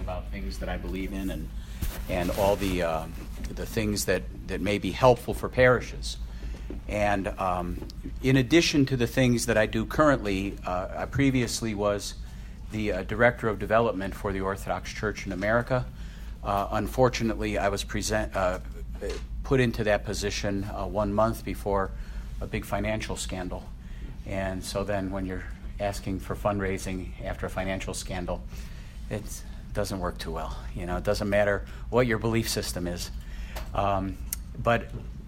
about things that I believe in and all the things that may be helpful for parishes. And in addition to the things that I do currently, I previously was the Director of Development for the Orthodox Church in America. Unfortunately, I was put into that position 1 month before a big financial scandal. And so then when you're asking for fundraising after a financial scandal, it doesn't work too well. You know, it doesn't matter what your belief system is. But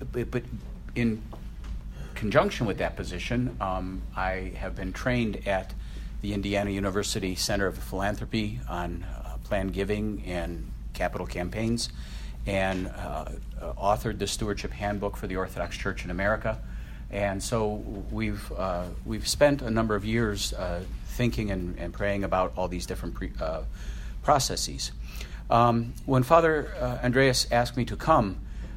in conjunction with that position, I have been trained at the Indiana University Center of Philanthropy on planned giving and capital campaigns, and authored the Stewardship Handbook for the Orthodox Church in America. And so we've spent a number of years thinking and praying about all these different processes. When Father Andreas asked me to come,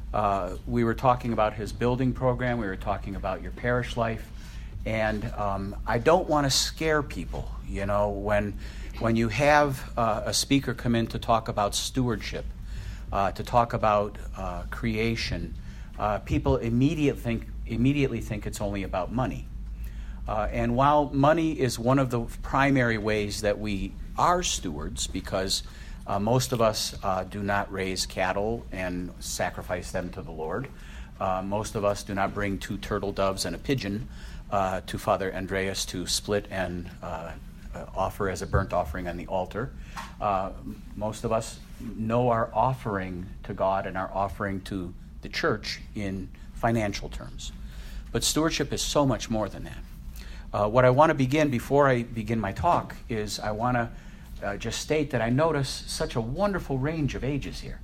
we were talking about his building program. We were talking about your parish life. And I don't want to scare people. You know, when you have a speaker come in to talk about stewardship, to talk about creation, people immediately think it's only about money. And while money is one of the primary ways that we are stewards, because most of us do not raise cattle and sacrifice them to the Lord. Most of us do not bring 2 turtle doves and a pigeon to Father Andreas to split and offer as a burnt offering on the altar. Most of us know our offering to God and our offering to the church in financial terms. But stewardship is so much more than that. What I want to begin, before I begin my talk, is I want to just state that I notice such a wonderful range of ages here.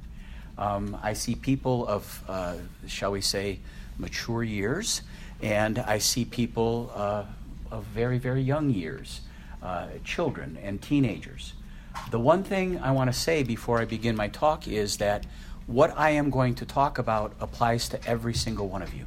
I see people of, shall we say, mature years, and I see people of very, very young years, children and teenagers. The one thing I want to say before I begin my talk is that what I am going to talk about applies to every single one of you.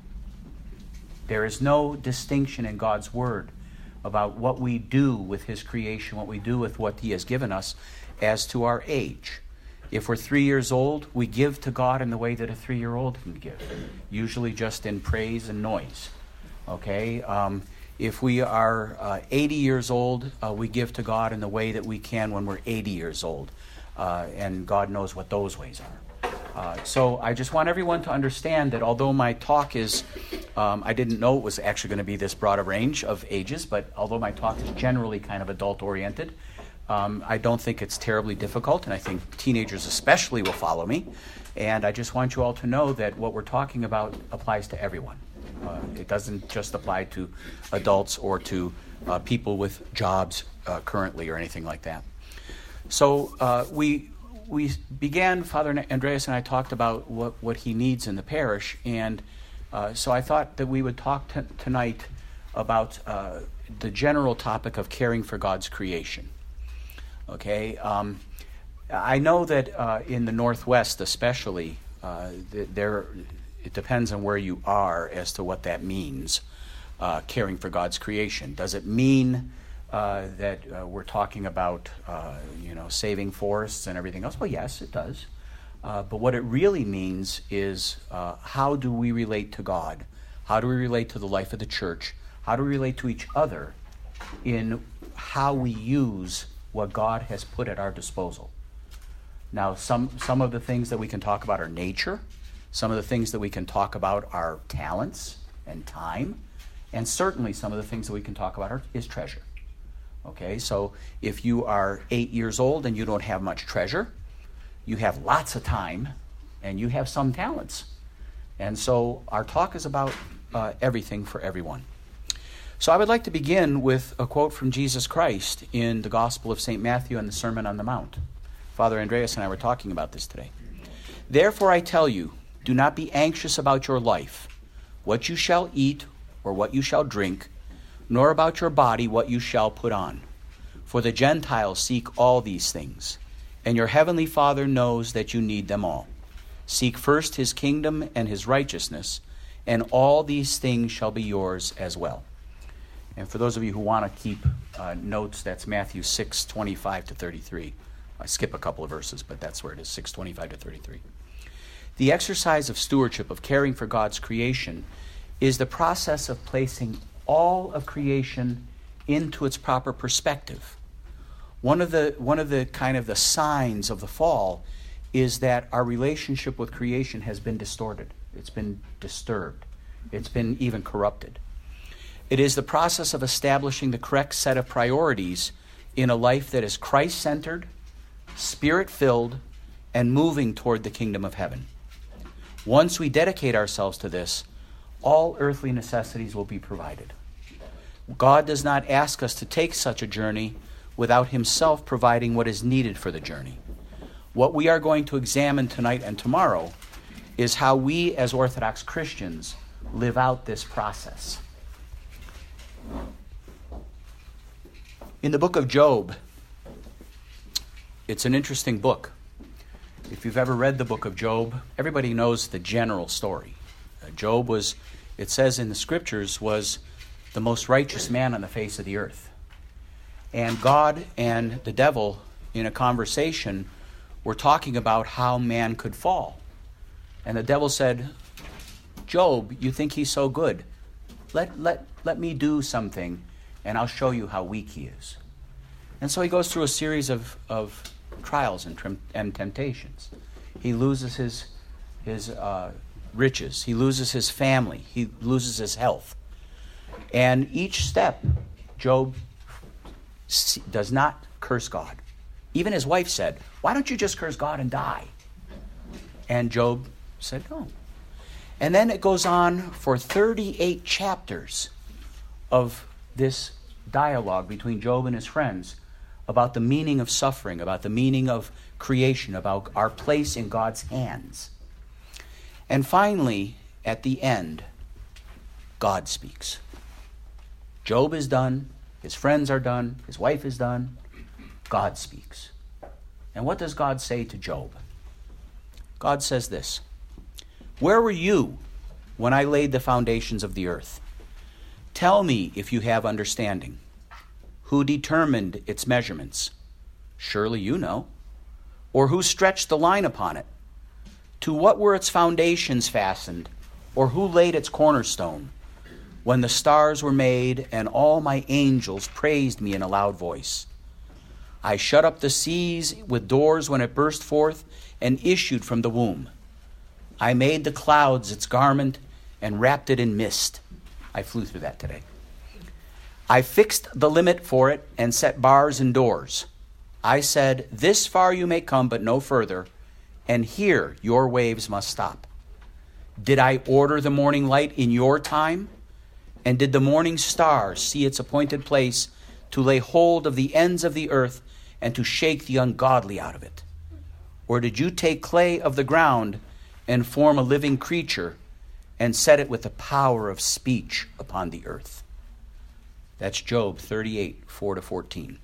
There is no distinction in God's Word about what we do with His creation, what we do with what He has given us as to our age. If we're 3 years old, we give to God in the way that a 3-year-old can give, usually just in praise and noise. Okay? If we are 80 years old, we give to God in the way that we can when we're 80 years old. And God knows what those ways are. So I just want everyone to understand that although my talk is, I didn't know it was actually going to be this broad a range of ages, but although my talk is generally kind of adult-oriented, I don't think it's terribly difficult, and I think teenagers especially will follow me. And I just want you all to know that what we're talking about applies to everyone. It doesn't just apply to adults or to people with jobs currently or anything like that. So we began, Father Andreas and I talked about what he needs in the parish, and so I thought that we would talk tonight about the general topic of caring for God's creation. Okay, I know that in the Northwest especially, it depends on where you are as to what that means, caring for God's creation. Does it mean that we're talking about, saving forests and everything else? Well, yes, it does. But what it really means is how do we relate to God? How do we relate to the life of the church? How do we relate to each other in how we use what God has put at our disposal? Now, some of the things that we can talk about are nature. Some of the things that we can talk about are talents and time. And certainly some of the things that we can talk about is treasure. Okay, so if you are 8 years old and you don't have much treasure, you have lots of time and you have some talents. And so our talk is about everything for everyone. So I would like to begin with a quote from Jesus Christ in the Gospel of St. Matthew and the Sermon on the Mount. Father Andreas and I were talking about this today. Therefore I tell you, do not be anxious about your life, what you shall eat or what you shall drink, nor about your body what you shall put on. For the Gentiles seek all these things, and your heavenly Father knows that you need them all. Seek first his kingdom and his righteousness, and all these things shall be yours as well. And for those of you who want to keep notes, that's Matthew 6:25 to 33. I skip a couple of verses, but that's where it is, 6:25 to 33. The exercise of stewardship, of caring for God's creation, is the process of placing all of creation into its proper perspective. One of the kind of the signs of the fall is that our relationship with creation has been distorted. It's been disturbed. It's been even corrupted. It is the process of establishing the correct set of priorities in a life that is Christ-centered, Spirit-filled, and moving toward the kingdom of heaven. Once we dedicate ourselves to this, all earthly necessities will be provided. God does not ask us to take such a journey without himself providing what is needed for the journey. What we are going to examine tonight and tomorrow is how we as Orthodox Christians live out this process. In the book of Job, it's an interesting book. If you've ever read the book of Job, everybody knows the general story. Job was, it says in the scriptures, was the most righteous man on the face of the earth. And God and the devil, in a conversation, were talking about how man could fall. And the devil said, Job, you think he's so good. Let me do something, and I'll show you how weak he is. And so he goes through a series of trials and temptations. He loses his riches. He loses his family. He loses his health. And each step, Job does not curse God. Even his wife said, why don't you just curse God and die? And Job said no. And then it goes on for 38 chapters of this dialogue between Job and his friends about the meaning of suffering, about the meaning of creation, about our place in God's hands. And finally, at the end, God speaks. Job is done, his friends are done, his wife is done, God speaks. And what does God say to Job? God says this, where were you when I laid the foundations of the earth? Tell me if you have understanding. Who determined its measurements? Surely you know. Or who stretched the line upon it? To what were its foundations fastened? Or who laid its cornerstone? When the stars were made and all my angels praised me in a loud voice. I shut up the seas with doors when it burst forth and issued from the womb. I made the clouds its garment and wrapped it in mist. I flew through that today. I fixed the limit for it and set bars and doors. I said, this far you may come, but no further, and here your waves must stop. Did I order the morning light in your time? And did the morning star see its appointed place to lay hold of the ends of the earth and to shake the ungodly out of it? Or did you take clay of the ground and form a living creature and set it with the power of speech upon the earth? That's Job 38, 4 to 14.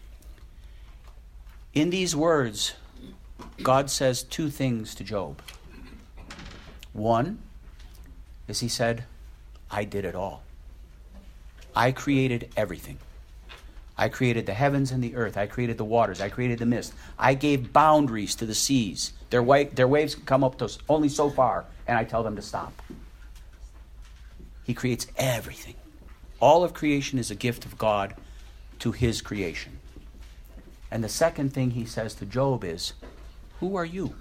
In these words, God says two things to Job. One is he said, I did it all. I created everything. I created the heavens and the earth. I created the waters. I created the mist. I gave boundaries to the seas. Their waves can come up to only so far, and I tell them to stop. He creates everything. All of creation is a gift of God to his creation. And the second thing he says to Job is, who are you?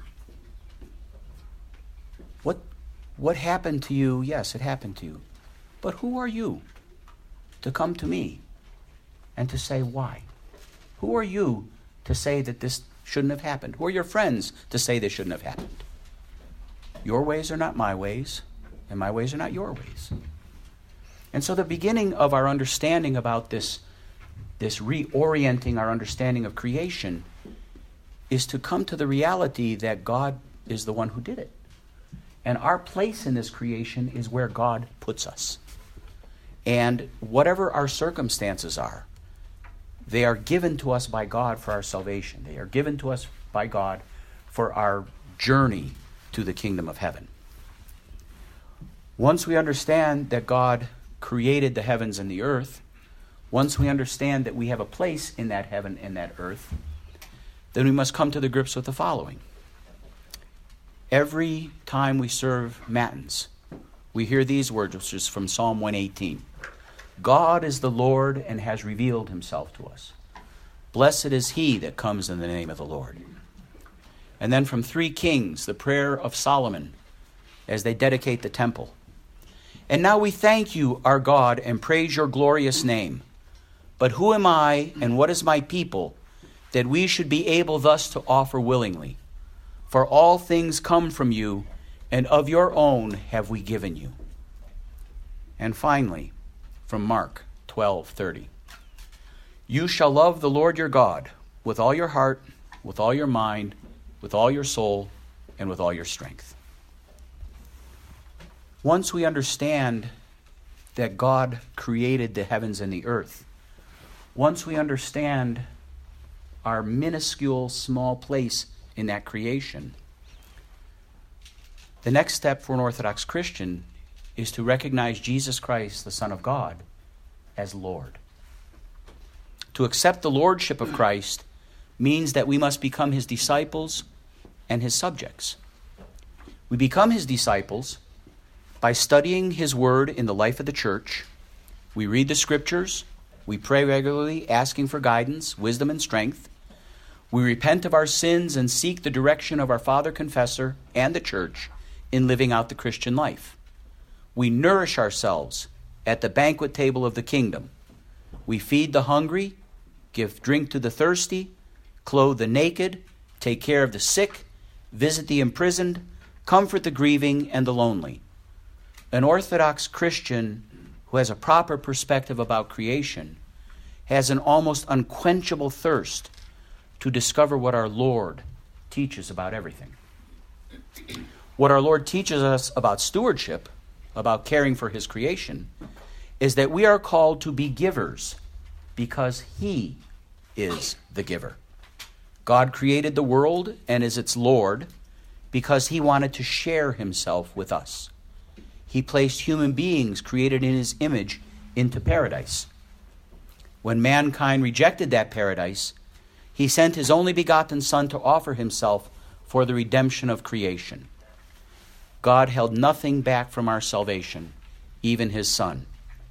What happened to you? Yes, it happened to you. But who are you to come to me and to say why? Who are you to say that this shouldn't have happened? Who are your friends to say this shouldn't have happened? Your ways are not my ways, and my ways are not your ways. And so the beginning of our understanding about this reorienting our understanding of creation is to come to the reality that God is the one who did it. And our place in this creation is where God puts us. And whatever our circumstances are, they are given to us by God for our salvation. They are given to us by God for our journey to the kingdom of heaven. Once we understand that God created the heavens and the earth, once we understand that we have a place in that heaven and that earth, then we must come to the grips with the following. Every time we serve matins, we hear these words, which is from Psalm 118. God is the Lord and has revealed himself to us. Blessed is he that comes in the name of the Lord. And then from 3 Kings, the prayer of Solomon, as they dedicate the temple. And now we thank you, our God, and praise your glorious name. But who am I, and what is my people, that we should be able thus to offer willingly? For all things come from you, and of your own have we given you. And finally, from Mark 12:30. You shall love the Lord your God with all your heart, with all your mind, with all your soul, and with all your strength. Once we understand that God created the heavens and the earth, once we understand our minuscule, small place in that creation, the next step for an Orthodox Christian is to recognize Jesus Christ, the Son of God, as Lord. To accept the lordship of Christ means that we must become his disciples and his subjects. We become his disciples by studying his word in the life of the church. We read the scriptures. We pray regularly, asking for guidance, wisdom, and strength. We repent of our sins and seek the direction of our Father Confessor and the church in living out the Christian life. We nourish ourselves at the banquet table of the kingdom. We feed the hungry, give drink to the thirsty, clothe the naked, take care of the sick, visit the imprisoned, comfort the grieving and the lonely. An Orthodox Christian who has a proper perspective about creation has an almost unquenchable thirst to discover what our Lord teaches about everything. What our Lord teaches us about stewardship, about caring for his creation, is that we are called to be givers because he is the giver. God created the world and is its Lord because he wanted to share himself with us. He placed human beings created in his image into paradise. When mankind rejected that paradise, he sent his only begotten Son to offer himself for the redemption of creation. God held nothing back from our salvation, even his Son.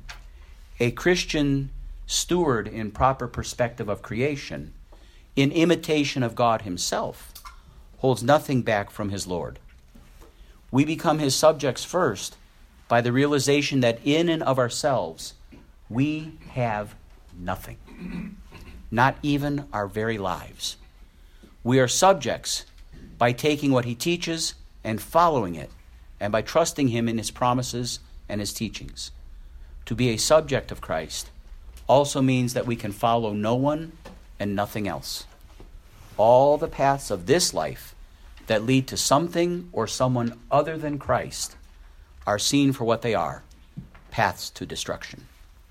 A Christian steward in proper perspective of creation, in imitation of God himself, holds nothing back from his Lord. We become his subjects first by the realization that in and of ourselves, we have nothing, not even our very lives. We are subjects by taking what he teaches and following it, and by trusting him in his promises and his teachings. To be a subject of Christ also means that we can follow no one and nothing else. All the paths of this life that lead to something or someone other than Christ are seen for what they are, paths to destruction.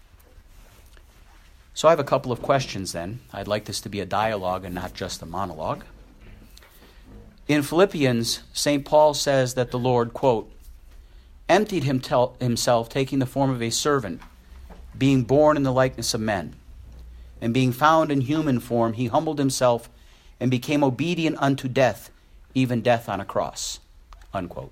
So I have a couple of questions then. I'd like this to be a dialogue and not just a monologue. In Philippians, St. Paul says that the Lord, quote, emptied himself, taking the form of a servant, being born in the likeness of men. And being found in human form, he humbled himself and became obedient unto death, even death on a cross, unquote.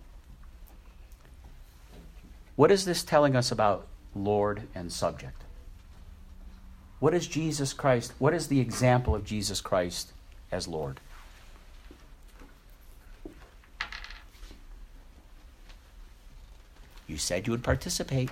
What is this telling us about Lord and subject? What is Jesus Christ? What is the example of Jesus Christ as Lord? You said you would participate.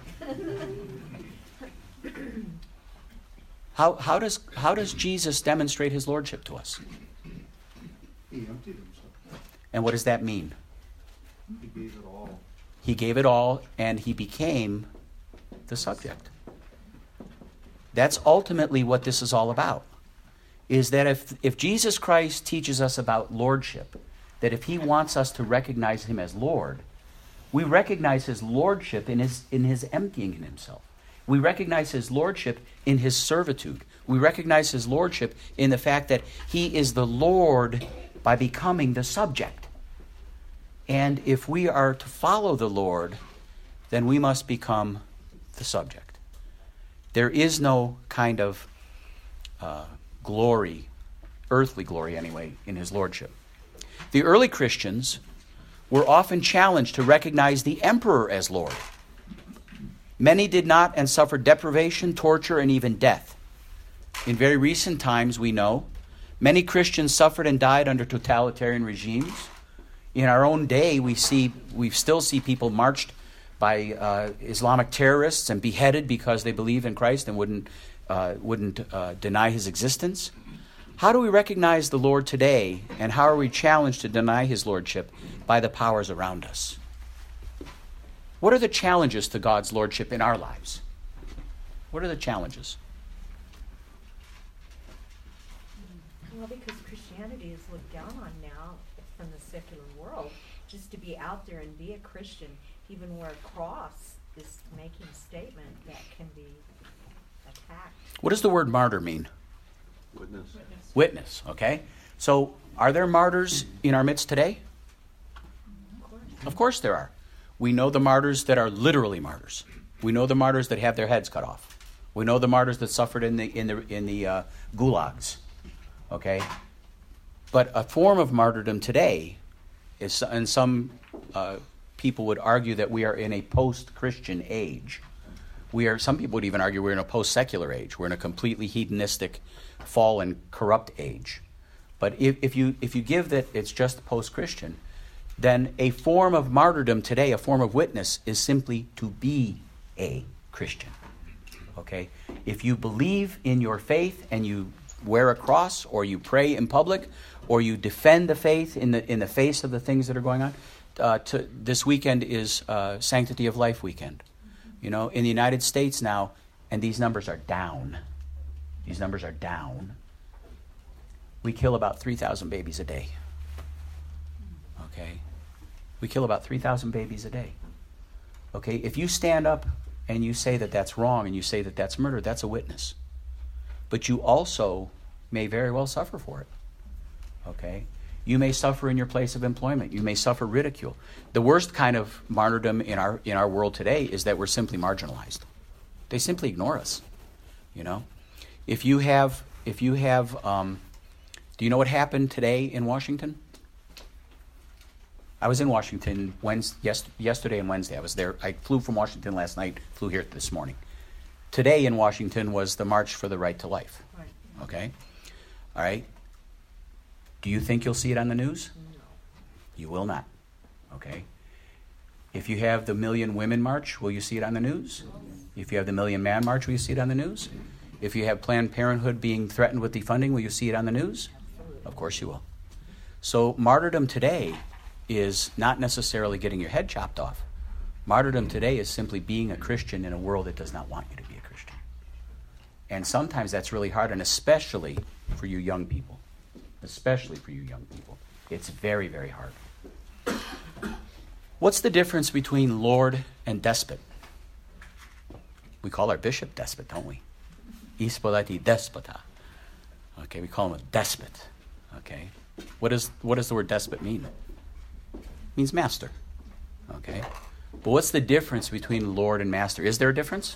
How does Jesus demonstrate his lordship to us? He emptied himself. And what does that mean? He gave it all. He gave it all, and he became the subject. That's ultimately what this is all about, is that if Jesus Christ teaches us about lordship, that if he wants us to recognize him as Lord, we recognize his lordship in his emptying himself. We recognize his lordship in his servitude. We recognize his lordship in the fact that he is the Lord by becoming the subject. And if we are to follow the Lord, then we must become the subject. There is no kind of glory earthly glory anyway, in his lordship. The early Christians were often challenged to recognize the emperor as Lord. Many did not and suffered deprivation, torture, and even death. In very recent times, we know, many Christians suffered and died under totalitarian regimes. In our own day, we still see people marched by Islamic terrorists and beheaded because they believe in Christ and wouldn't deny his existence. How do we recognize the Lord today, and how are we challenged to deny his lordship by the powers around us? What are the challenges to God's lordship in our lives? What are the challenges? Well, because Christianity is looked down on now from the secular world. Just to be out there and be a Christian, even wear a cross, is making a statement that can be attacked. What does the word martyr mean? Witness. Witness, okay? So, are there martyrs in our midst today? Of course there are. We know the martyrs that are literally martyrs. We know the martyrs that have their heads cut off. We know the martyrs that suffered in the gulags, okay? But a form of martyrdom today is, and some people would argue that we are in a post-Christian age. Some people would even argue we're in a post-secular age. We're in a completely hedonistic, fallen, corrupt age. But if you give that it's just post-Christian, then a form of martyrdom today, a form of witness, is simply to be a Christian. Okay? If you believe in your faith and you wear a cross, or you pray in public, or you defend the faith in the face of the things that are going on, this weekend is Sanctity of Life weekend. You know, in the United States now, and these numbers are down. These numbers are down. We kill about 3,000 babies a day. Okay? We kill about 3,000 babies a day. Okay? If you stand up and you say that that's wrong and you say that that's murder, that's a witness. But you also may very well suffer for it. Okay? You may suffer in your place of employment. You may suffer ridicule. The worst kind of martyrdom in our world today is that we're simply marginalized. They simply ignore us. You know, if you have, do you know what happened today in Washington? I was in Washington yesterday and Wednesday. I was there. I flew from Washington last night. Flew here this morning. Today in Washington was the March for the Right to Life. Right. Okay, all right. Do you think you'll see it on the news? No. You will not. Okay? If you have the Million Women March, will you see it on the news? If you have the Million Man March, will you see it on the news? If you have Planned Parenthood being threatened with defunding, will you see it on the news? Absolutely. Of course you will. So martyrdom today is not necessarily getting your head chopped off. Martyrdom today is simply being a Christian in a world that does not want you to be a Christian. And sometimes that's really hard, and especially for you young people. Especially for you young people. It's very, very hard. What's the difference between Lord and despot? We call our bishop despot, don't we? Ispodati despota. Okay, we call him a despot. Okay. What does the word despot mean? It means master. Okay. But what's the difference between Lord and master? Is there a difference?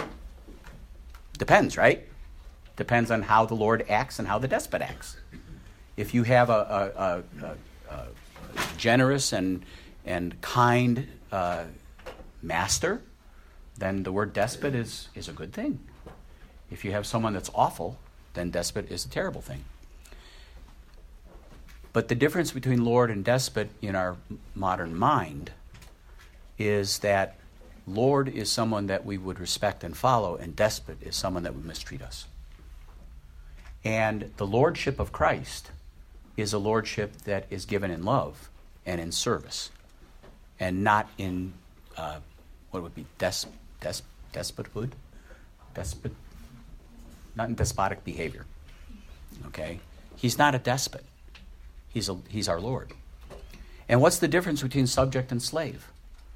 Depends, right? Depends on how the Lord acts and how the despot acts. If you have a generous and kind master, then the word despot is a good thing. If you have someone that's awful, then despot is a terrible thing. But the difference between Lord and despot in our modern mind is that Lord is someone that we would respect and follow, and despot is someone that would mistreat us. And the lordship of Christ is a lordship that is given in love and in service, and not in what would be despothood, not in despotic behavior. Okay, he's not a despot. He's our Lord. And what's the difference between subject and slave?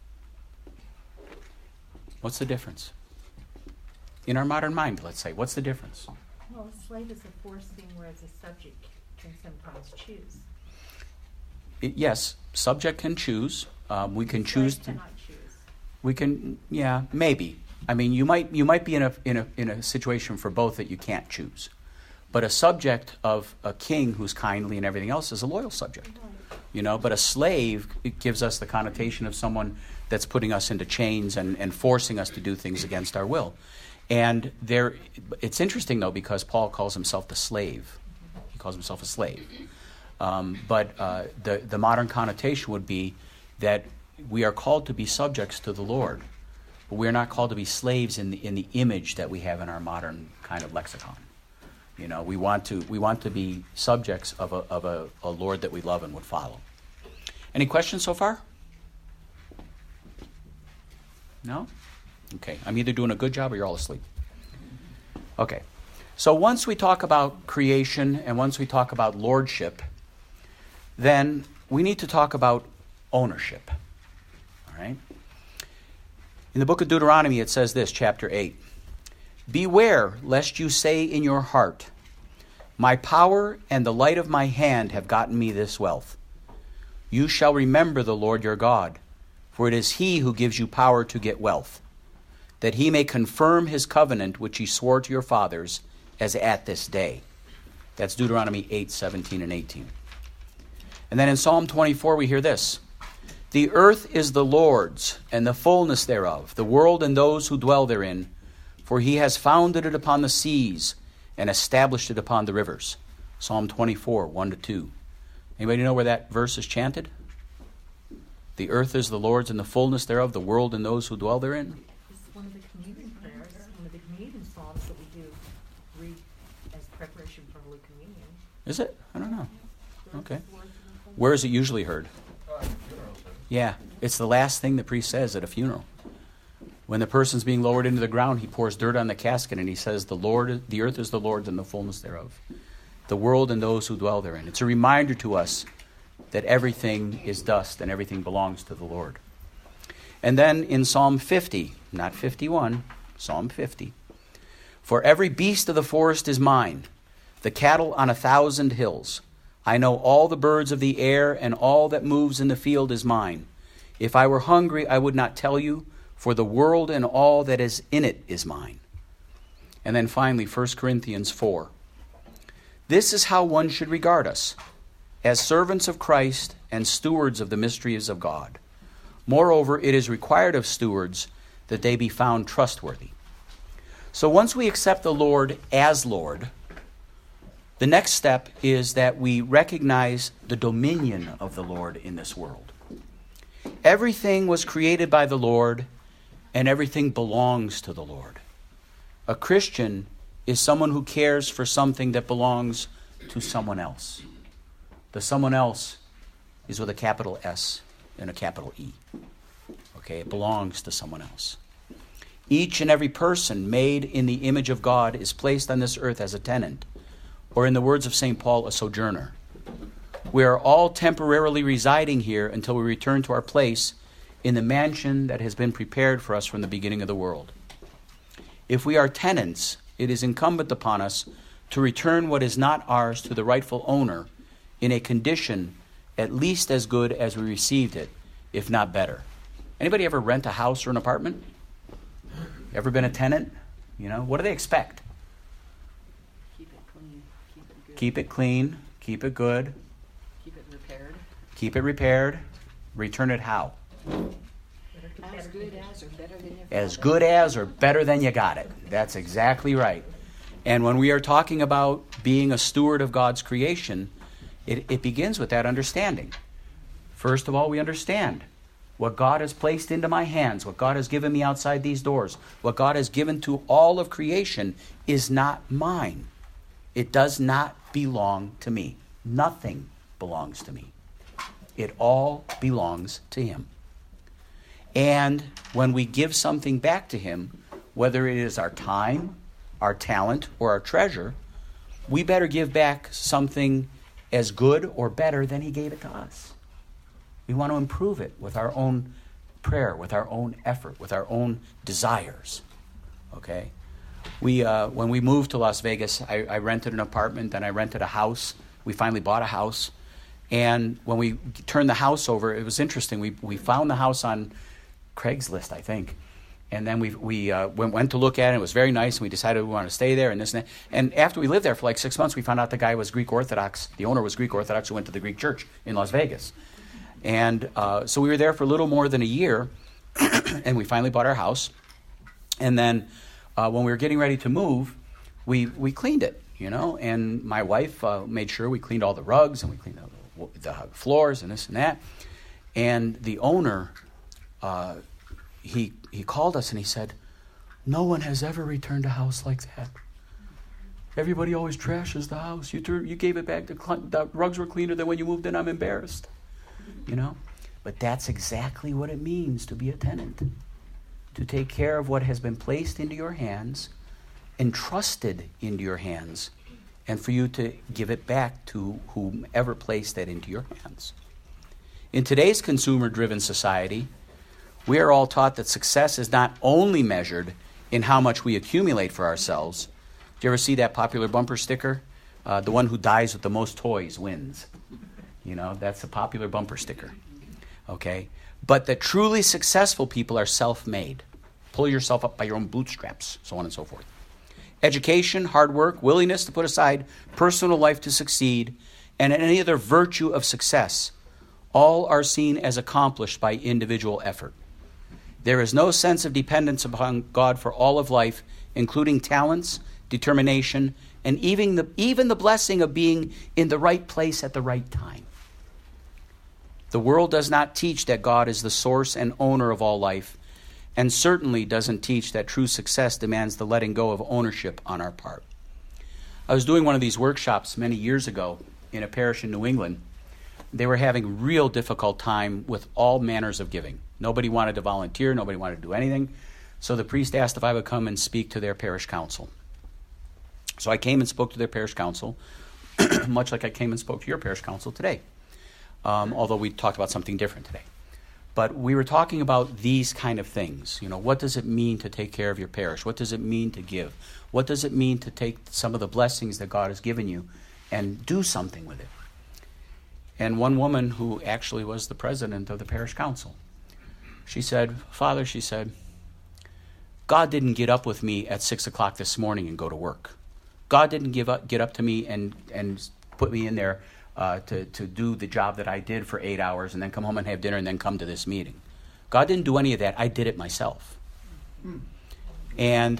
What's the difference? In our modern mind, let's say, what's the difference? Well, a slave is a forced thing, whereas a subject can sometimes choose. Yes, subject can choose. We can choose. Cannot choose. We can, yeah, maybe. I mean, you might be in a situation for both that you can't choose, But a subject of a king who's kindly and everything else is a loyal subject. But a slave, it gives us the connotation of someone that's putting us into chains and forcing us to do things against our will. And it's interesting, though, because Paul calls himself the slave. He calls himself a slave. But the modern connotation would be that we are called to be subjects to the Lord, but we are not called to be slaves in the image that we have in our modern kind of lexicon. We want to be subjects of a Lord that we love and would follow. Any questions so far? No? Okay. I'm either doing a good job or you're all asleep. Okay. So once we talk about creation and once we talk about lordship, then we need to talk about ownership. All right? In the book of Deuteronomy, it says this, chapter 8. Beware lest you say in your heart, my power and the light of my hand have gotten me this wealth. You shall remember the Lord your God, for it is he who gives you power to get wealth, that he may confirm his covenant which he swore to your fathers as at this day. That's Deuteronomy 8, 17 and 18. And then in Psalm 24 we hear this. The earth is the Lord's, and the fullness thereof, the world and those who dwell therein, for he has founded it upon the seas and established it upon the rivers. Psalm 24, 1-2. Anybody know where that verse is chanted? The earth is the Lord's and the fullness thereof, the world and those who dwell therein. It's one of the communion prayers, one of the communion psalms that we do read as preparation for Holy Communion. Is it? I don't know. Okay. Where is it usually heard? Yeah, it's the last thing the priest says at a funeral. When the person's being lowered into the ground, he pours dirt on the casket and he says, the earth is the Lord's and the fullness thereof, the world and those who dwell therein. It's a reminder to us that everything is dust and everything belongs to the Lord. And then in Psalm 50, not 51, Psalm 50, for every beast of the forest is mine, the cattle on 1,000 hills. I know all the birds of the air, and all that moves in the field is mine. If I were hungry, I would not tell you, for the world and all that is in it is mine. And then finally, 1 Corinthians 4. This is how one should regard us, as servants of Christ and stewards of the mysteries of God. Moreover, it is required of stewards that they be found trustworthy. So once we accept the Lord as Lord, the next step is that we recognize the dominion of the Lord in this world. Everything was created by the Lord, and everything belongs to the Lord. A Christian is someone who cares for something that belongs to someone else. The someone else is with a capital S and a capital E. Okay, it belongs to someone else. Each and every person made in the image of God is placed on this earth as a tenant, or in the words of St. Paul, a sojourner. We are all temporarily residing here until we return to our place in the mansion that has been prepared for us from the beginning of the world. If we are tenants, it is incumbent upon us to return what is not ours to the rightful owner in a condition at least as good as we received it, if not better. Anybody ever rent a house or an apartment? Ever been a tenant? What do they expect? Keep it clean. Keep it good. Keep it clean. Keep it good. Keep it repaired. Keep it repaired. Return it how? As good as or better than you As found it. good as or better than you got it. That's exactly right. And when we are talking about being a steward of God's creation, it begins with that understanding. First of all, we understand what God has placed into my hands, what God has given me outside these doors, what God has given to all of creation is not mine. It does not belong to me. Nothing belongs to me. It all belongs to Him. And when we give something back to Him, whether it is our time, our talent, or our treasure, we better give back something as good or better than He gave it to us. We want to improve it with our own prayer, with our own effort, with our own desires. Okay? When we moved to Las Vegas, I rented an apartment, then I rented a house. We finally bought a house. And when we turned the house over, it was interesting. We found the house on Craigslist, I think. And then we went to look at it. It was very nice, and we decided we wanted to stay there and this and that. And after we lived there for like 6 months, we found out the guy was Greek Orthodox. The owner was Greek Orthodox who went to the Greek church in Las Vegas. And so we were there for a little more than a year, and we finally bought our house. And then when we were getting ready to move, we cleaned it, and my wife made sure we cleaned all the rugs, and we cleaned the floors and this and that. And the owner, he called us and he said, "No one has ever returned a house like that. Everybody always trashes the house. You gave it back. The rugs were cleaner than when you moved in. I'm embarrassed." But that's exactly what it means to be a tenant. To take care of what has been placed into your hands, entrusted into your hands, and for you to give it back to whomever placed that into your hands. In today's consumer-driven society, we are all taught that success is not only measured in how much we accumulate for ourselves. Do you ever see that popular bumper sticker? The one who dies with the most toys wins. That's a popular bumper sticker. Okay? But that truly successful people are self-made. Pull yourself up by your own bootstraps, so on and so forth. Education, hard work, willingness to put aside personal life to succeed, and any other virtue of success, all are seen as accomplished by individual effort. There is no sense of dependence upon God for all of life, including talents, determination, and even the blessing of being in the right place at the right time. The world does not teach that God is the source and owner of all life, and certainly doesn't teach that true success demands the letting go of ownership on our part. I was doing one of these workshops many years ago in a parish in New England. They were having a real difficult time with all manners of giving. Nobody wanted to volunteer. Nobody wanted to do anything. So the priest asked if I would come and speak to their parish council. So I came and spoke to their parish council, much like I came and spoke to your parish council today, although we talked about something different today. But we were talking about these kind of things. What does it mean to take care of your parish? What does it mean to give? What does it mean to take some of the blessings that God has given you and do something with it? And one woman who actually was the president of the parish council, she said, "Father," she said, "God didn't get up with me at 6 o'clock this morning and go to work. God didn't get up to me and put me in there to do the job that I did for 8 hours and then come home and have dinner and then come to this meeting. God didn't do any of that. I did it myself." And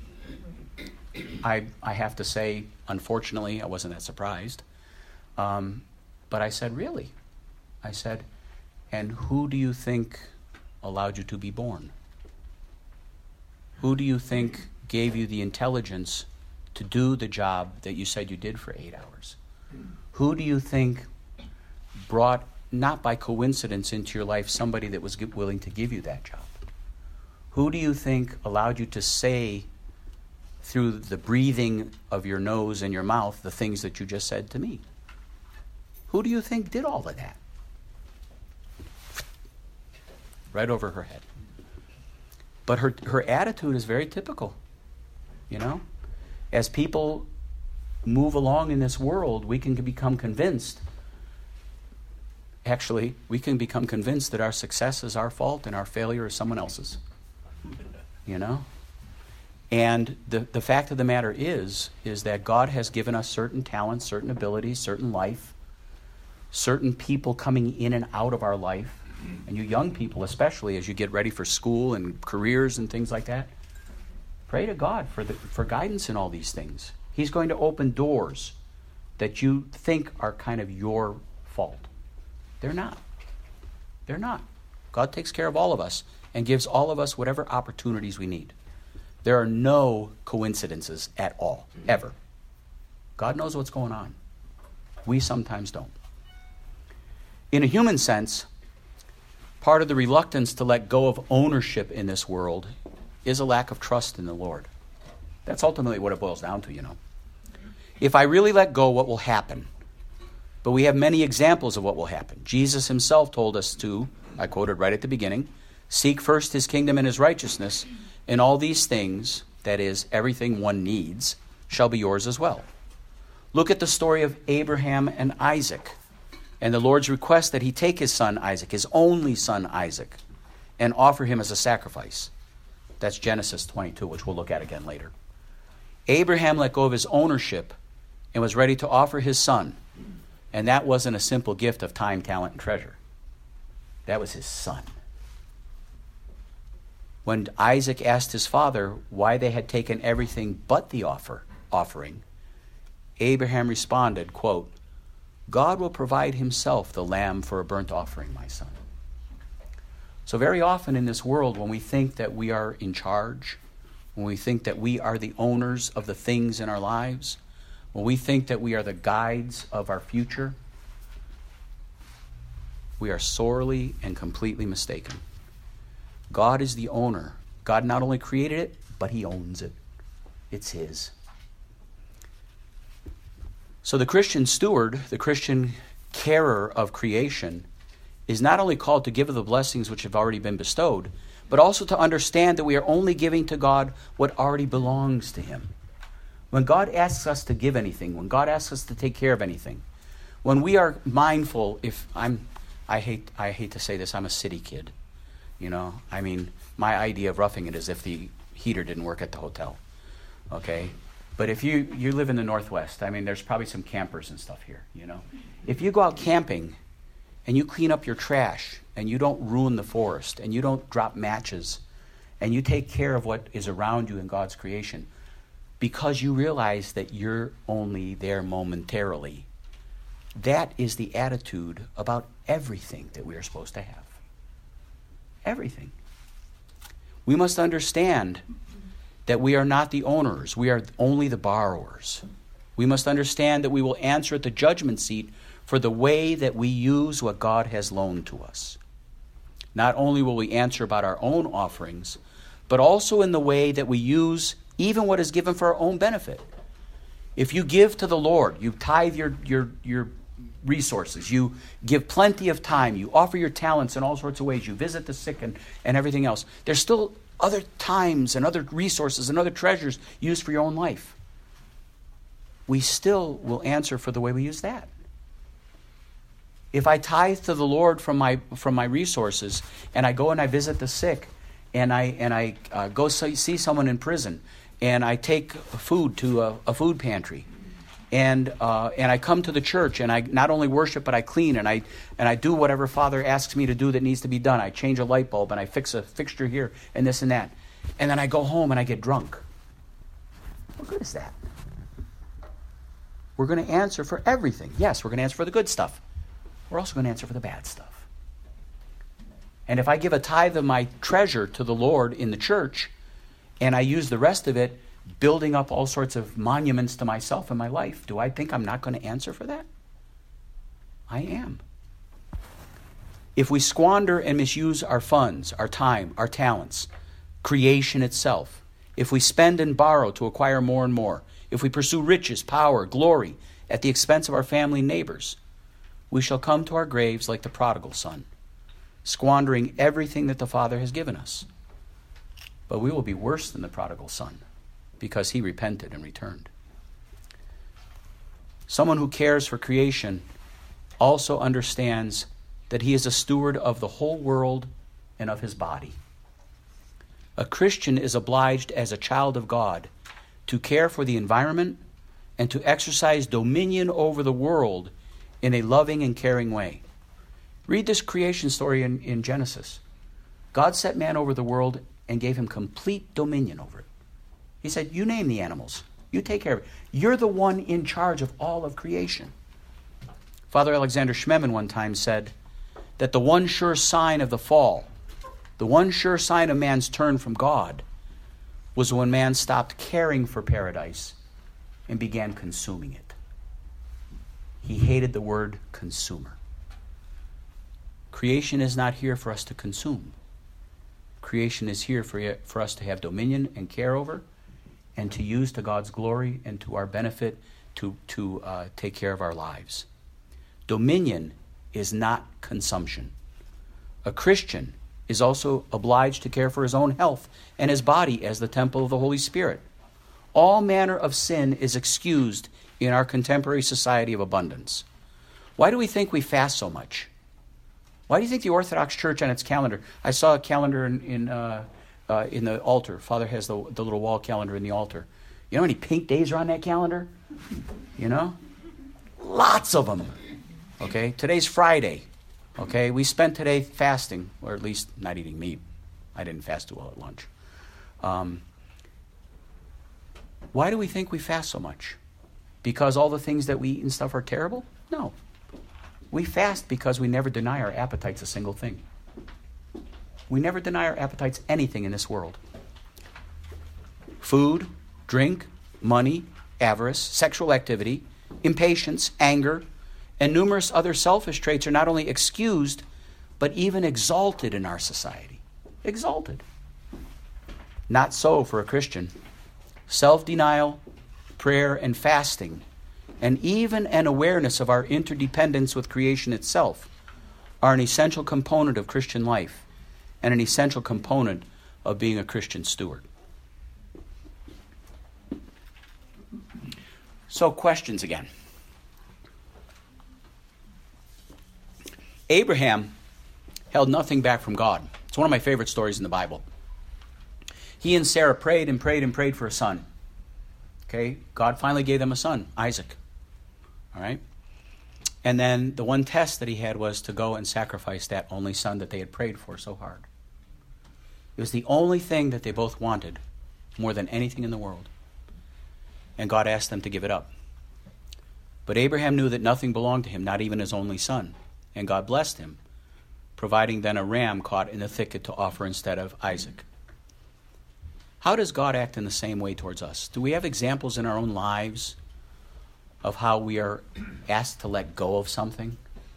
I have to say, unfortunately, I wasn't that surprised. But I said, "Really?" I said, "And who do you think allowed you to be born? Who do you think gave you the intelligence to do the job that you said you did for 8 hours? Who do you think brought, not by coincidence, into your life somebody that was willing to give you that job? Who do you think allowed you to say through the breathing of your nose and your mouth the things that you just said to me? Who do you think did all of that?" Right over her head. But her attitude is very typical. As people move along in this world, we can become convinced. Actually, we can become convinced that our success is our fault and our failure is someone else's. And the fact of the matter is that God has given us certain talents, certain abilities, certain life, certain people coming in and out of our life. And you young people, especially as you get ready for school and careers and things like that, pray to God for guidance in all these things. He's going to open doors that you think are kind of your fault. They're not. They're not. God takes care of all of us and gives all of us whatever opportunities we need. There are no coincidences at all, ever. God knows what's going on. We sometimes don't. In a human sense, part of the reluctance to let go of ownership in this world is a lack of trust in the Lord. That's ultimately what it boils down to, If I really let go, what will happen? But we have many examples of what will happen. Jesus himself told us to, I quoted right at the beginning, "Seek first his kingdom and his righteousness, and all these things," that is, everything one needs, "shall be yours as well." Look at the story of Abraham and Isaac, and the Lord's request that he take his son Isaac, his only son Isaac, and offer him as a sacrifice. That's Genesis 22, which we'll look at again later. Abraham let go of his ownership and was ready to offer his son. And that wasn't a simple gift of time, talent, and treasure. That was his son. When Isaac asked his father why they had taken everything but the offering, Abraham responded, quote, "God will provide himself the lamb for a burnt offering, my son." So very often in this world, when we think that we are in charge, when we think that we are the owners of the things in our lives, when we think that we are the guides of our future, we are sorely and completely mistaken. God is the owner. God not only created it, but he owns it. It's his. So the Christian steward, the Christian carer of creation, is not only called to give of the blessings which have already been bestowed, but also to understand that we are only giving to God what already belongs to him. When God asks us to give anything, when God asks us to take care of anything, when we are mindful, I hate to say this, I'm a city kid. You know, I mean, my idea of roughing it is if the heater didn't work at the hotel. Okay? But if you live in the Northwest, I mean, there's probably some campers and stuff here, you know. If you go out camping and you clean up your trash and you don't ruin the forest and you don't drop matches and you take care of what is around you in God's creation because you realize that you're only there momentarily, that is the attitude about everything that we are supposed to have. Everything. We must understand that we are not the owners. We are only the borrowers. We must understand that we will answer at the judgment seat for the way that we use what God has loaned to us. Not only will we answer about our own offerings, but also in the way that we use even what is given for our own benefit. If you give to the Lord, you tithe your resources, you give plenty of time, you offer your talents in all sorts of ways, you visit the sick and everything else, there's still other times and other resources and other treasures used for your own life. We still will answer for the way we use that. If I tithe to the Lord from my resources, and I go and I visit the sick, and I go see someone in prison, and I take food to a food pantry, and I come to the church, and I not only worship but I clean, and I do whatever Father asks me to do that needs to be done. I change a light bulb, and I fix a fixture here, and this and that, and then I go home and I get drunk. What good is that? We're going to answer for everything. Yes, we're going to answer for the good stuff. We're also going to answer for the bad stuff. And if I give a tithe of my treasure to the Lord in the church, and I use the rest of it building up all sorts of monuments to myself in my life, do I think I'm not going to answer for that? I am. If we squander and misuse our funds, our time, our talents, creation itself, if we spend and borrow to acquire more and more, if we pursue riches, power, glory at the expense of our family and neighbors, we shall come to our graves like the prodigal son, squandering everything that the Father has given us. But we will be worse than the prodigal son because he repented and returned. Someone who cares for creation also understands that he is a steward of the whole world and of his body. A Christian is obliged as a child of God to care for the environment and to exercise dominion over the world in a loving and caring way. Read this creation story in Genesis. God set man over the world and gave him complete dominion over it. He said, you name the animals. You take care of it. You're the one in charge of all of creation. Father Alexander Schmemann one time said that the one sure sign of the fall, the one sure sign of man's turn from God, was when man stopped caring for paradise and began consuming it. He hated the word consumer. Creation is not here for us to consume. Creation is here for us to have dominion and care over and to use to God's glory and to our benefit to take care of our lives. Dominion is not consumption. A Christian is also obliged to care for his own health and his body as the temple of the Holy Spirit. All manner of sin is excused in our contemporary society of abundance. Why do we think we fast so much? Why do you think the Orthodox Church on its calendar, I saw a calendar in in the altar. Father has the little wall calendar in the altar. You know how many pink days are on that calendar? You know? Lots of them. Okay? Today's Friday. Okay? We spent today fasting, or at least not eating meat. I didn't fast too well at lunch. Why do we think we fast so much? Because all the things that we eat and stuff are terrible? No. We fast because we never deny our appetites a single thing. We never deny our appetites anything in this world. Food, drink, money, avarice, sexual activity, impatience, anger, and numerous other selfish traits are not only excused, but even exalted in our society. Exalted. Not so for a Christian. Self-denial, prayer, and fasting, and even an awareness of our interdependence with creation itself are an essential component of Christian life and an essential component of being a Christian steward. So, questions again. Abraham held nothing back from God. It's one of my favorite stories in the Bible. He and Sarah prayed and prayed and prayed for a son. Okay? God finally gave them a son, Isaac. All right? And then the one test that he had was to go and sacrifice that only son that they had prayed for so hard. It was the only thing that they both wanted more than anything in the world. And God asked them to give it up. But Abraham knew that nothing belonged to him, not even his only son. And God blessed him, providing then a ram caught in the thicket to offer instead of Isaac. How does God act in the same way towards us? Do we have examples in our own lives of how we are asked to let go of something?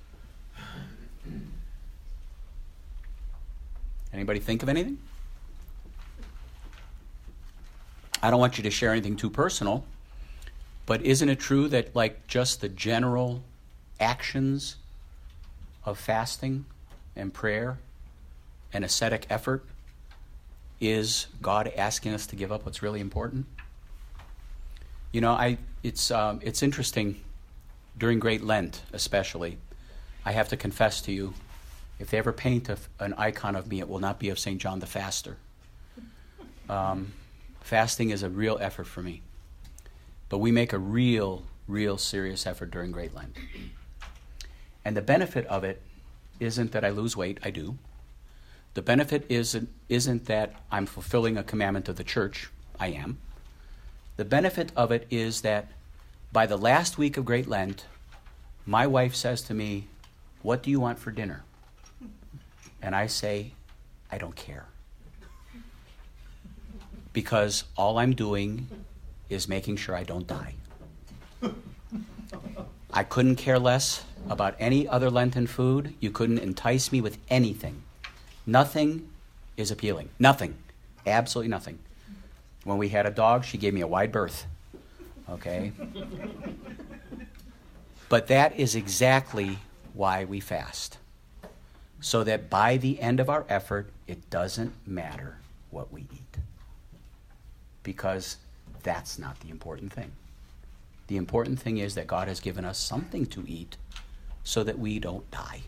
Anybody think of anything? I don't want you to share anything too personal, but isn't it true that like just the general actions of fasting and prayer and ascetic effort is God asking us to give up what's really important? You know, it's interesting, during Great Lent especially, I have to confess to you, if they ever paint an icon of me, it will not be of St. John the Faster. Fasting is a real effort for me. But we make a real serious effort during Great Lent. And the benefit of it isn't that I lose weight, I do. The benefit isn't that I'm fulfilling a commandment of the church, I am. The benefit of it is that by the last week of Great Lent, my wife says to me, "What do you want for dinner?" And I say, "I don't care." Because all I'm doing is making sure I don't die. I couldn't care less about any other Lenten food. You couldn't entice me with anything. Nothing is appealing. Nothing. Absolutely nothing. When we had a dog, she gave me a wide berth. Okay? But that is exactly why we fast. So that by the end of our effort, it doesn't matter what we eat. Because that's not the important thing. The important thing is that God has given us something to eat so that we don't die.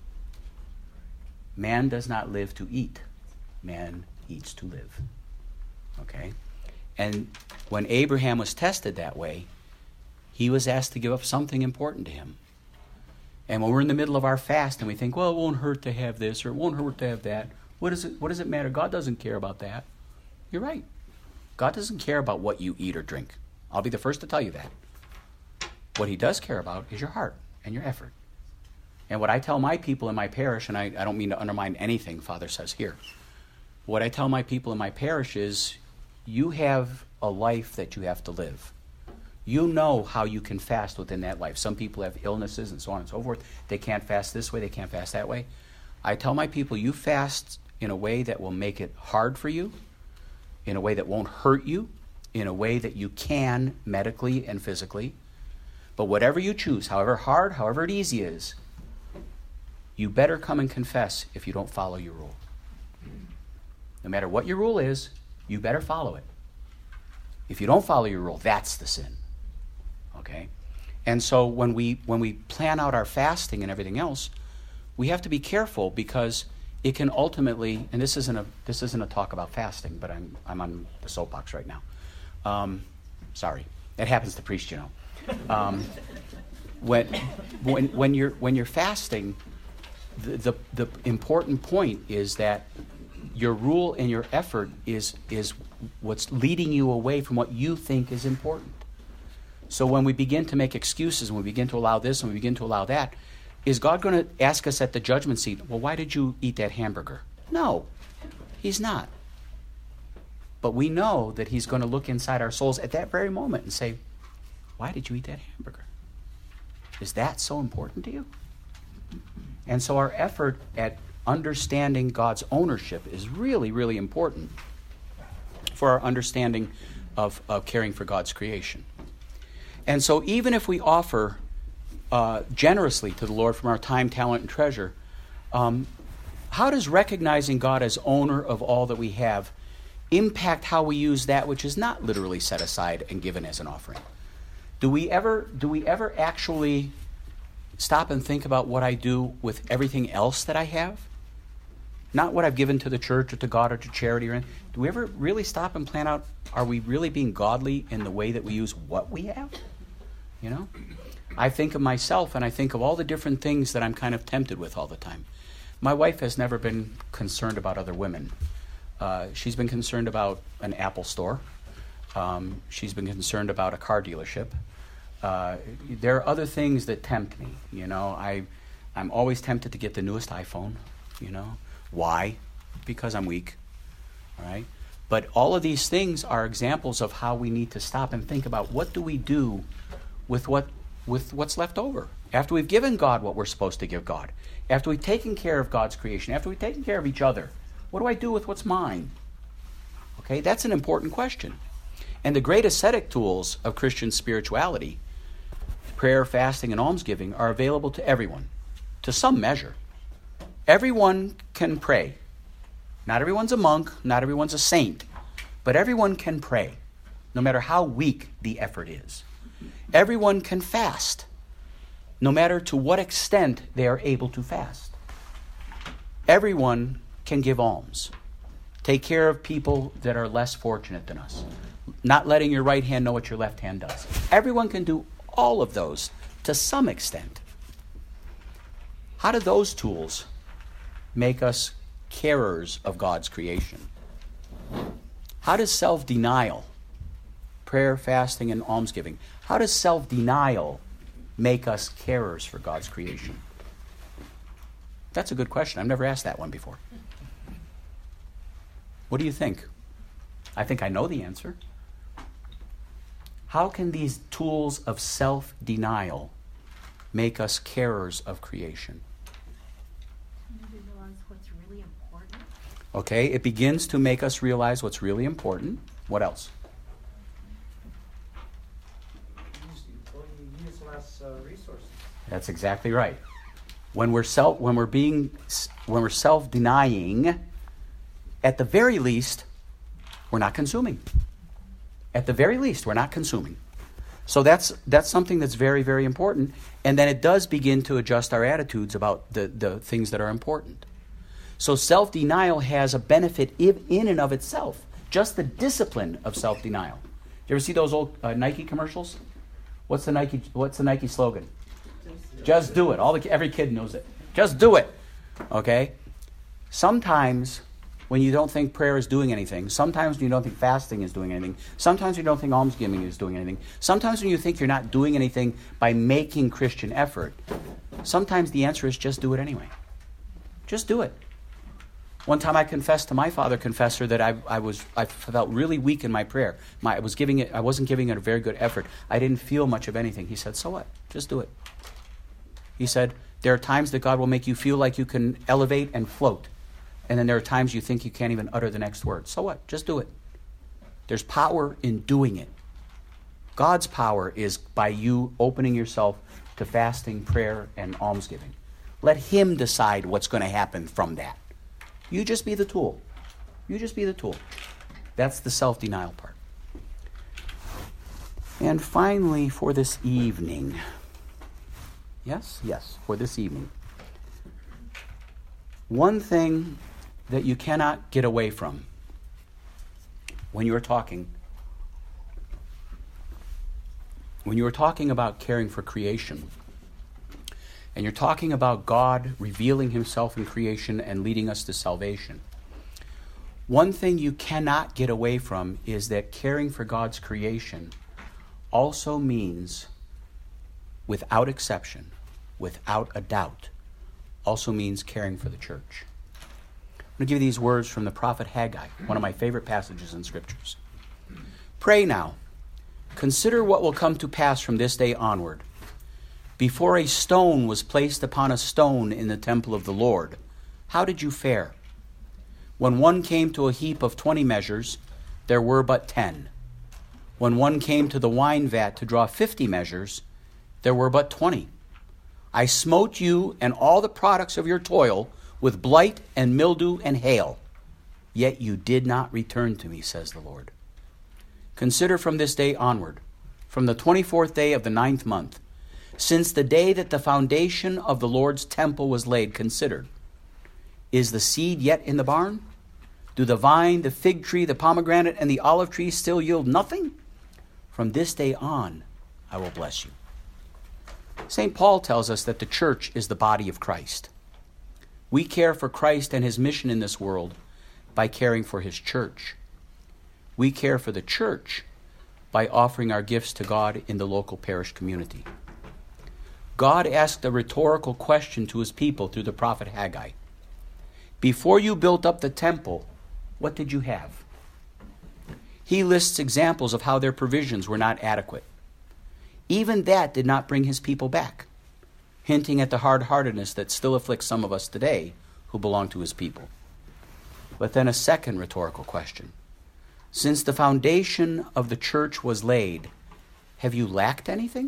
Man does not live to eat. Man eats to live. Okay? And when Abraham was tested that way, he was asked to give up something important to him. And when we're in the middle of our fast and we think, well, it won't hurt to have this or it won't hurt to have that, what does it matter? God doesn't care about that. You're right. God doesn't care about what you eat or drink. I'll be the first to tell you that. What he does care about is your heart and your effort. And what I tell my people in my parish, and I don't mean to undermine anything Father says here, what I tell my people in my parish is, you have a life that you have to live. You know how you can fast within that life. Some people have illnesses and so on and so forth. They can't fast this way, they can't fast that way. I tell my people, you fast in a way that will make it hard for you, in a way that won't hurt you, in a way that you can medically and physically. But whatever you choose, however hard, however easy it is, you better come and confess if you don't follow your rule. No matter what your rule is, you better follow it. If you don't follow your rule, that's the sin. Okay? And so when we plan out our fasting and everything else, we have to be careful, because it can ultimately, and this isn't a talk about fasting, but I'm on the soapbox right now. Sorry, it happens to priests, you know. When you're fasting, the important point is that your rule and your effort is what's leading you away from what you think is important. So when we begin to make excuses, when we begin to allow this and we begin to allow that, is God going to ask us at the judgment seat, well, why did you eat that hamburger? No, he's not. But we know that he's going to look inside our souls at that very moment and say, why did you eat that hamburger? Is that so important to you? And so our effort at understanding God's ownership is really, really important for our understanding of caring for God's creation. And so even if we offer generously to the Lord from our time, talent, and treasure, how does recognizing God as owner of all that we have impact how we use that which is not literally set aside and given as an offering? Do we ever actually stop and think about what I do with everything else that I have? Not what I've given to the church or to God or to charity or anything. Do we ever really stop and plan out, are we really being godly in the way that we use what we have? You know? I think of myself and I think of all the different things that I'm kind of tempted with all the time. My wife has never been concerned about other women. She's been concerned about an Apple store. She's been concerned about a car dealership. There are other things that tempt me. You know, I'm always tempted to get the newest iPhone. You know, why? Because I'm weak. All right. But all of these things are examples of how we need to stop and think about what do we do with what's left over after we've given God what we're supposed to give God, after we've taken care of God's creation, after we've taken care of each other. What do I do with what's mine? Okay, that's an important question. And the great ascetic tools of Christian spirituality, prayer, fasting, and almsgiving, are available to everyone, to some measure. Everyone can pray. Not everyone's a monk, not everyone's a saint, but everyone can pray, no matter how weak the effort is. Everyone can fast, no matter to what extent they are able to fast. Everyone can give alms, take care of people that are less fortunate than us, not letting your right hand know what your left hand does. Everyone can do all of those to some extent. How do those tools make us carers of God's creation? How does self-denial, prayer, fasting, and almsgiving, how does self-denial make us carers for God's creation? That's a good question. I've never asked that one before. What do you think? I think I know the answer. How can these tools of self-denial make us carers of creation? To realize what's really important. Okay, it begins to make us realize what's really important. What else? Use less resources. That's exactly right. When we're self-denying, at the very least, we're not consuming. At the very least, we're not consuming. So that's something that's very, very important. And then it does begin to adjust our attitudes about the things that are important. So self-denial has a benefit in and of itself. Just the discipline of self-denial. You ever see those old Nike commercials? What's the Nike slogan? Just do it. Every kid knows it. Just do it. Okay? Sometimes when you don't think prayer is doing anything, sometimes when you don't think fasting is doing anything, sometimes when you don't think almsgiving is doing anything, sometimes when you think you're not doing anything by making Christian effort, sometimes the answer is just do it anyway. Just do it. One time I confessed to my father confessor that I felt really weak in my prayer. I wasn't giving it a very good effort. I didn't feel much of anything. He said, so what? Just do it. He said, there are times that God will make you feel like you can elevate and float. And then there are times you think you can't even utter the next word. So what? Just do it. There's power in doing it. God's power is by you opening yourself to fasting, prayer, and almsgiving. Let Him decide what's going to happen from that. You just be the tool. You just be the tool. That's the self-denial part. And finally, for this evening. Yes, for this evening. One thing that you cannot get away from when you are talking about caring for creation, and you're talking about God revealing himself in creation and leading us to salvation, one thing you cannot get away from is that caring for God's creation also means, without exception, without a doubt, also means caring for the church. I'm going to give you these words from the prophet Haggai, one of my favorite passages in Scriptures. Pray now. Consider what will come to pass from this day onward. Before a stone was placed upon a stone in the temple of the Lord, how did you fare? When one came to a heap of 20 measures, there were but 10. When one came to the wine vat to draw 50 measures, there were but 20. I smote you and all the products of your toil with blight and mildew and hail. Yet you did not return to me, says the Lord. Consider from this day onward, from the 24th day of the 9th month, since the day that the foundation of the Lord's temple was laid, considered. Is the seed yet in the barn? Do the vine, the fig tree, the pomegranate, and the olive tree still yield nothing? From this day on, I will bless you. St. Paul tells us that the church is the body of Christ. We care for Christ and his mission in this world by caring for his church. We care for the church by offering our gifts to God in the local parish community. God asked a rhetorical question to his people through the prophet Haggai. Before you built up the temple, what did you have? He lists examples of how their provisions were not adequate. Even that did not bring his people back, hinting at the hard-heartedness that still afflicts some of us today who belong to his people. But then a second rhetorical question. Since the foundation of the church was laid, have you lacked anything?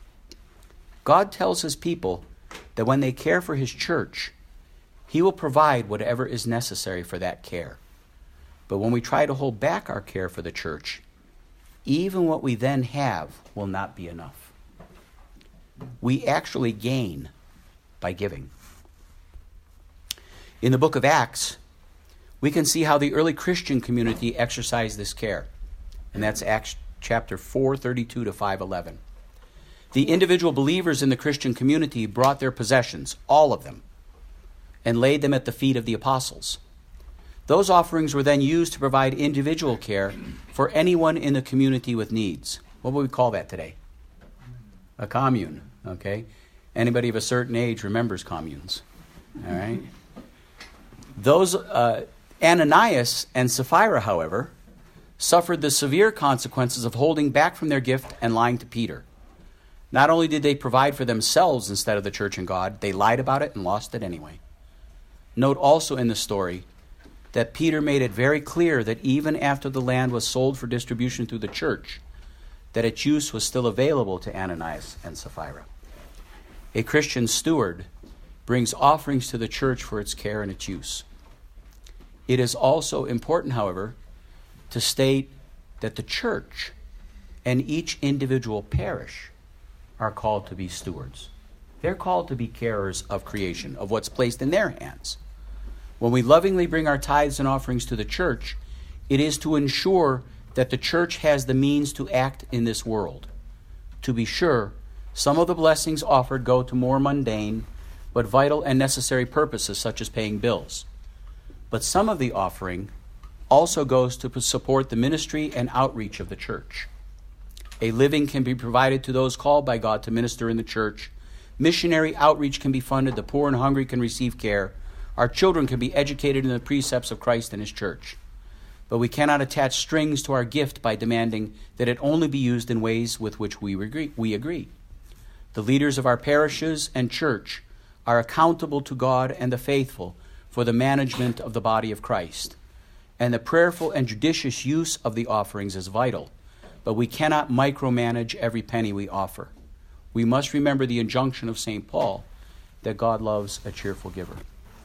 God tells his people that when they care for his church, he will provide whatever is necessary for that care. But when we try to hold back our care for the church, even what we then have will not be enough. We actually gain by giving. In the book of Acts, we can see how the early Christian community exercised this care. And that's Acts chapter 4:32 to 5:11. The individual believers in the Christian community brought their possessions, all of them, and laid them at the feet of the apostles. Those offerings were then used to provide individual care for anyone in the community with needs. What would we call that today? A commune, okay? Anybody of a certain age remembers communes, all right? Those Ananias and Sapphira, however, suffered the severe consequences of holding back from their gift and lying to Peter. Not only did they provide for themselves instead of the church and God, they lied about it and lost it anyway. Note also in the story that Peter made it very clear that even after the land was sold for distribution through the church, that its use was still available to Ananias and Sapphira. A Christian steward brings offerings to the church for its care and its use. It is also important, however, to state that the church and each individual parish are called to be stewards. They're called to be carers of creation, of what's placed in their hands. When we lovingly bring our tithes and offerings to the church, it is to ensure that the church has the means to act in this world. To be sure, some of the blessings offered go to more mundane but vital and necessary purposes such as paying bills. But some of the offering also goes to support the ministry and outreach of the church. A living can be provided to those called by God to minister in the church. Missionary outreach can be funded. The poor and hungry can receive care. Our children can be educated in the precepts of Christ and his church. But we cannot attach strings to our gift by demanding that it only be used in ways with which we agree. The leaders of our parishes and church are accountable to God and the faithful for the management of the body of Christ. And the prayerful and judicious use of the offerings is vital. But we cannot micromanage every penny we offer. We must remember the injunction of St. Paul that God loves a cheerful giver.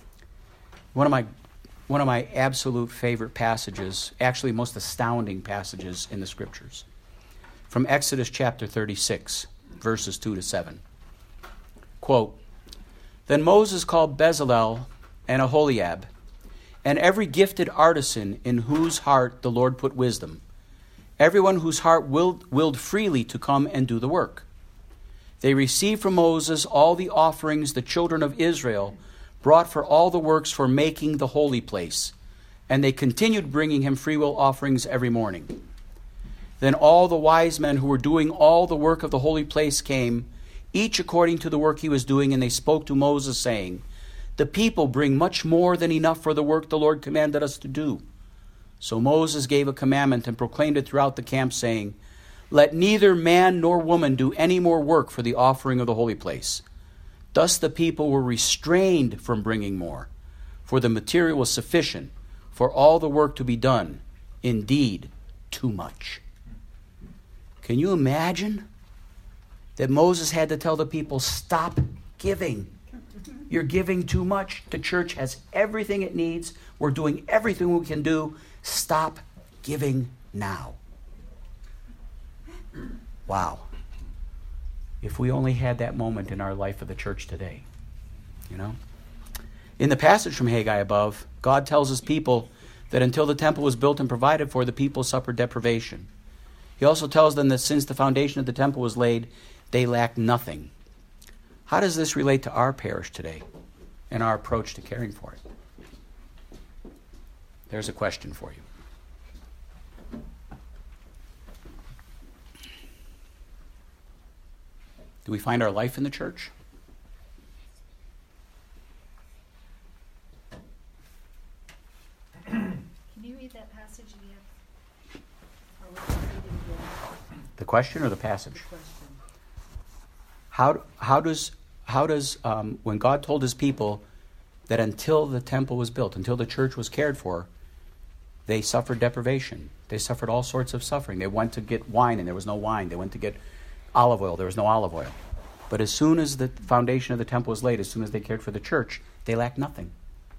One of my absolute favorite passages, actually most astounding passages in the Scriptures, from Exodus chapter 36, verses 2 to 7. Quote, Then Moses called Bezalel and Aholiab, and every gifted artisan in whose heart the Lord put wisdom, everyone whose heart willed freely to come and do the work. They received from Moses all the offerings the children of Israel brought for all the works for making the holy place, and they continued bringing him freewill offerings every morning. Then all the wise men who were doing all the work of the holy place came, each according to the work he was doing, and they spoke to Moses, saying, "The people bring much more than enough for the work the Lord commanded us to do." So Moses gave a commandment and proclaimed it throughout the camp, saying, "Let neither man nor woman do any more work for the offering of the holy place." Thus the people were restrained from bringing more, for the material was sufficient for all the work to be done, indeed, too much. Can you imagine that Moses had to tell the people, stop giving? You're giving too much. The church has everything it needs. We're doing everything we can do. Stop giving now. Wow. If we only had that moment in our life of the church today, you know? In the passage from Haggai above, God tells his people that until the temple was built and provided for, the people suffered deprivation. He also tells them that since the foundation of the temple was laid, they lacked nothing. How does this relate to our parish today and our approach to caring for it? There's a question for you. Do we find our life in the church? Can you read that passage again? Or would you read it again? The question or the passage? The question. How does when God told his people that until the temple was built, until the church was cared for, they suffered deprivation. They suffered all sorts of suffering. They went to get wine and there was no wine. They went to get olive oil. There was no olive oil. But as soon as the foundation of the temple was laid, as soon as they cared for the church, they lacked nothing.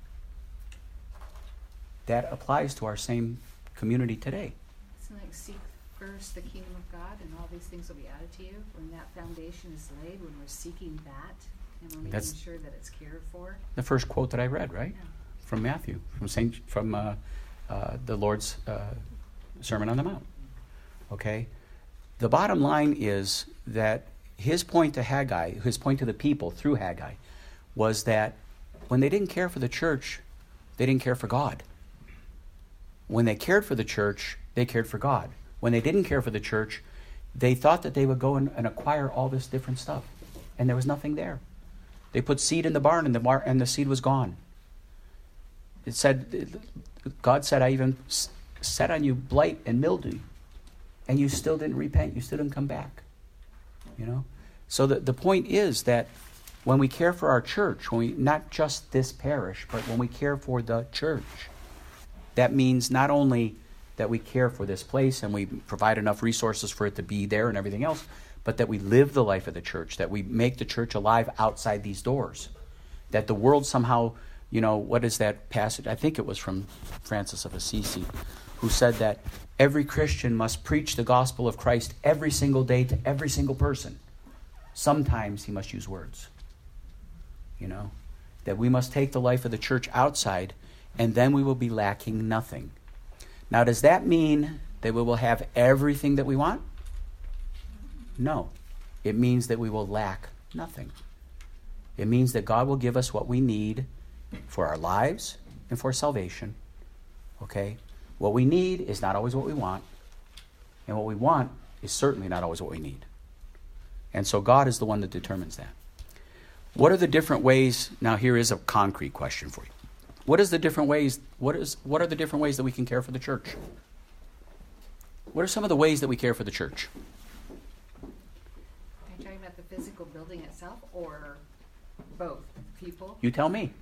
That applies to our same community today. It's like seek first the kingdom of God and all these things will be added to you. When that foundation is laid, when we're seeking that and we're making sure that it's cared for. The first quote that I read, right? Yeah. From Matthew, from the Lord's Sermon on the Mount. Okay? The bottom line is that his point to Haggai, his point to the people through Haggai, was that when they didn't care for the church, they didn't care for God. When they cared for the church, they cared for God. When they didn't care for the church, they thought that they would go and acquire all this different stuff. And there was nothing there. They put seed in the barn and the seed was gone. It said, God said, I even set on you blight and mildew. And you still didn't repent. You still didn't come back. You know? So the point is that when we care for our church, not just this parish, but when we care for the church, that means not only that we care for this place and we provide enough resources for it to be there and everything else, but that we live the life of the church, that we make the church alive outside these doors. That the world somehow, what is that passage? I think it was from Francis of Assisi, who said that every Christian must preach the gospel of Christ every single day to every single person. Sometimes he must use words. That we must take the life of the church outside, and then we will be lacking nothing. Now, does that mean that we will have everything that we want? No. It means that we will lack nothing. It means that God will give us what we need for our lives and for salvation. Okay? What we need is not always what we want, and what we want is certainly not always what we need. And so God is the one that determines that. What are the different ways? Now, here is a concrete question for you. What are the different ways that we can care for the church? What are some of the ways that we care for the church? Are you talking about the physical building itself or both people? You tell me.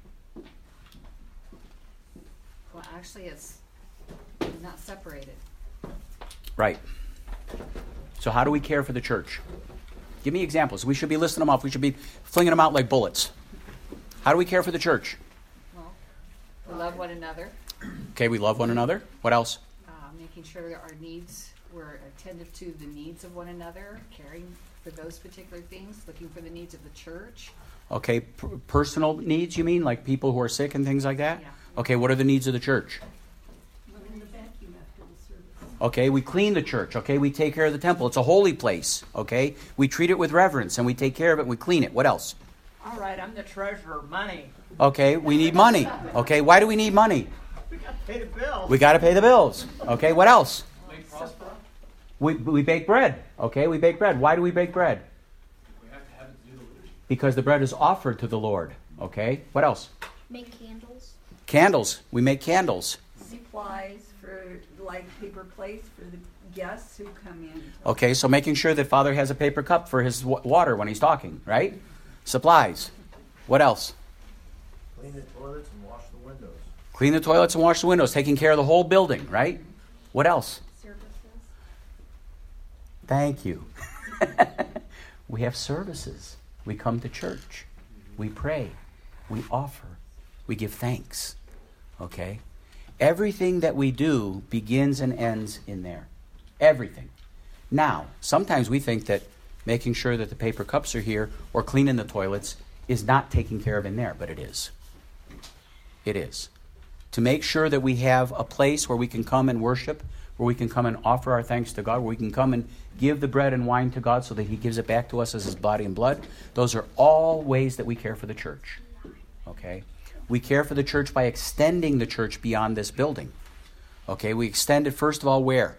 Well, actually, it's not separated. Right. So how do we care for the church? Give me examples. We should be listing them off. We should be flinging them out like bullets. How do we care for the church? Well, we love one another. Okay, we love one another. What else? Making sure that our needs, we're attentive to the needs of one another, caring for those particular things, looking for the needs of the church. Okay, personal needs, you mean? Like people who are sick and things like that? Yeah. Okay, what are the needs of the church? Okay, we clean the church. Okay, we take care of the temple. It's a holy place. Okay, we treat it with reverence and we take care of it and we clean it. What else? All right, I'm the treasurer. Money. Okay, we need money. Okay, why do we need money? We got to pay the bills. We got to pay the bills. Okay, what else? We prosper. We bake bread. Okay, we bake bread. Why do we bake bread? We have to have it to do the liturgy. Because the bread is offered to the Lord. Okay, what else? Make candles. Candles. We make candles. Supplies for, like, paper plates for the guests who come in. Okay, so making sure that Father has a paper cup for his water when he's talking, right? Supplies. What else? Clean the toilets and wash the windows. Clean the toilets and wash the windows, taking care of the whole building, right? What else? Services. Thank you. We have services. We come to church. We pray. We offer. We give thanks. Okay? Everything that we do begins and ends in there. Everything. Now, sometimes we think that making sure that the paper cups are here or cleaning the toilets is not taken care of in there, but it is. It is. To make sure that we have a place where we can come and worship, where we can come and offer our thanks to God, where we can come and give the bread and wine to God so that he gives it back to us as his body and blood. Those are all ways that we care for the church. Okay? We care for the church by extending the church beyond this building. Okay? We extend it, first of all, where?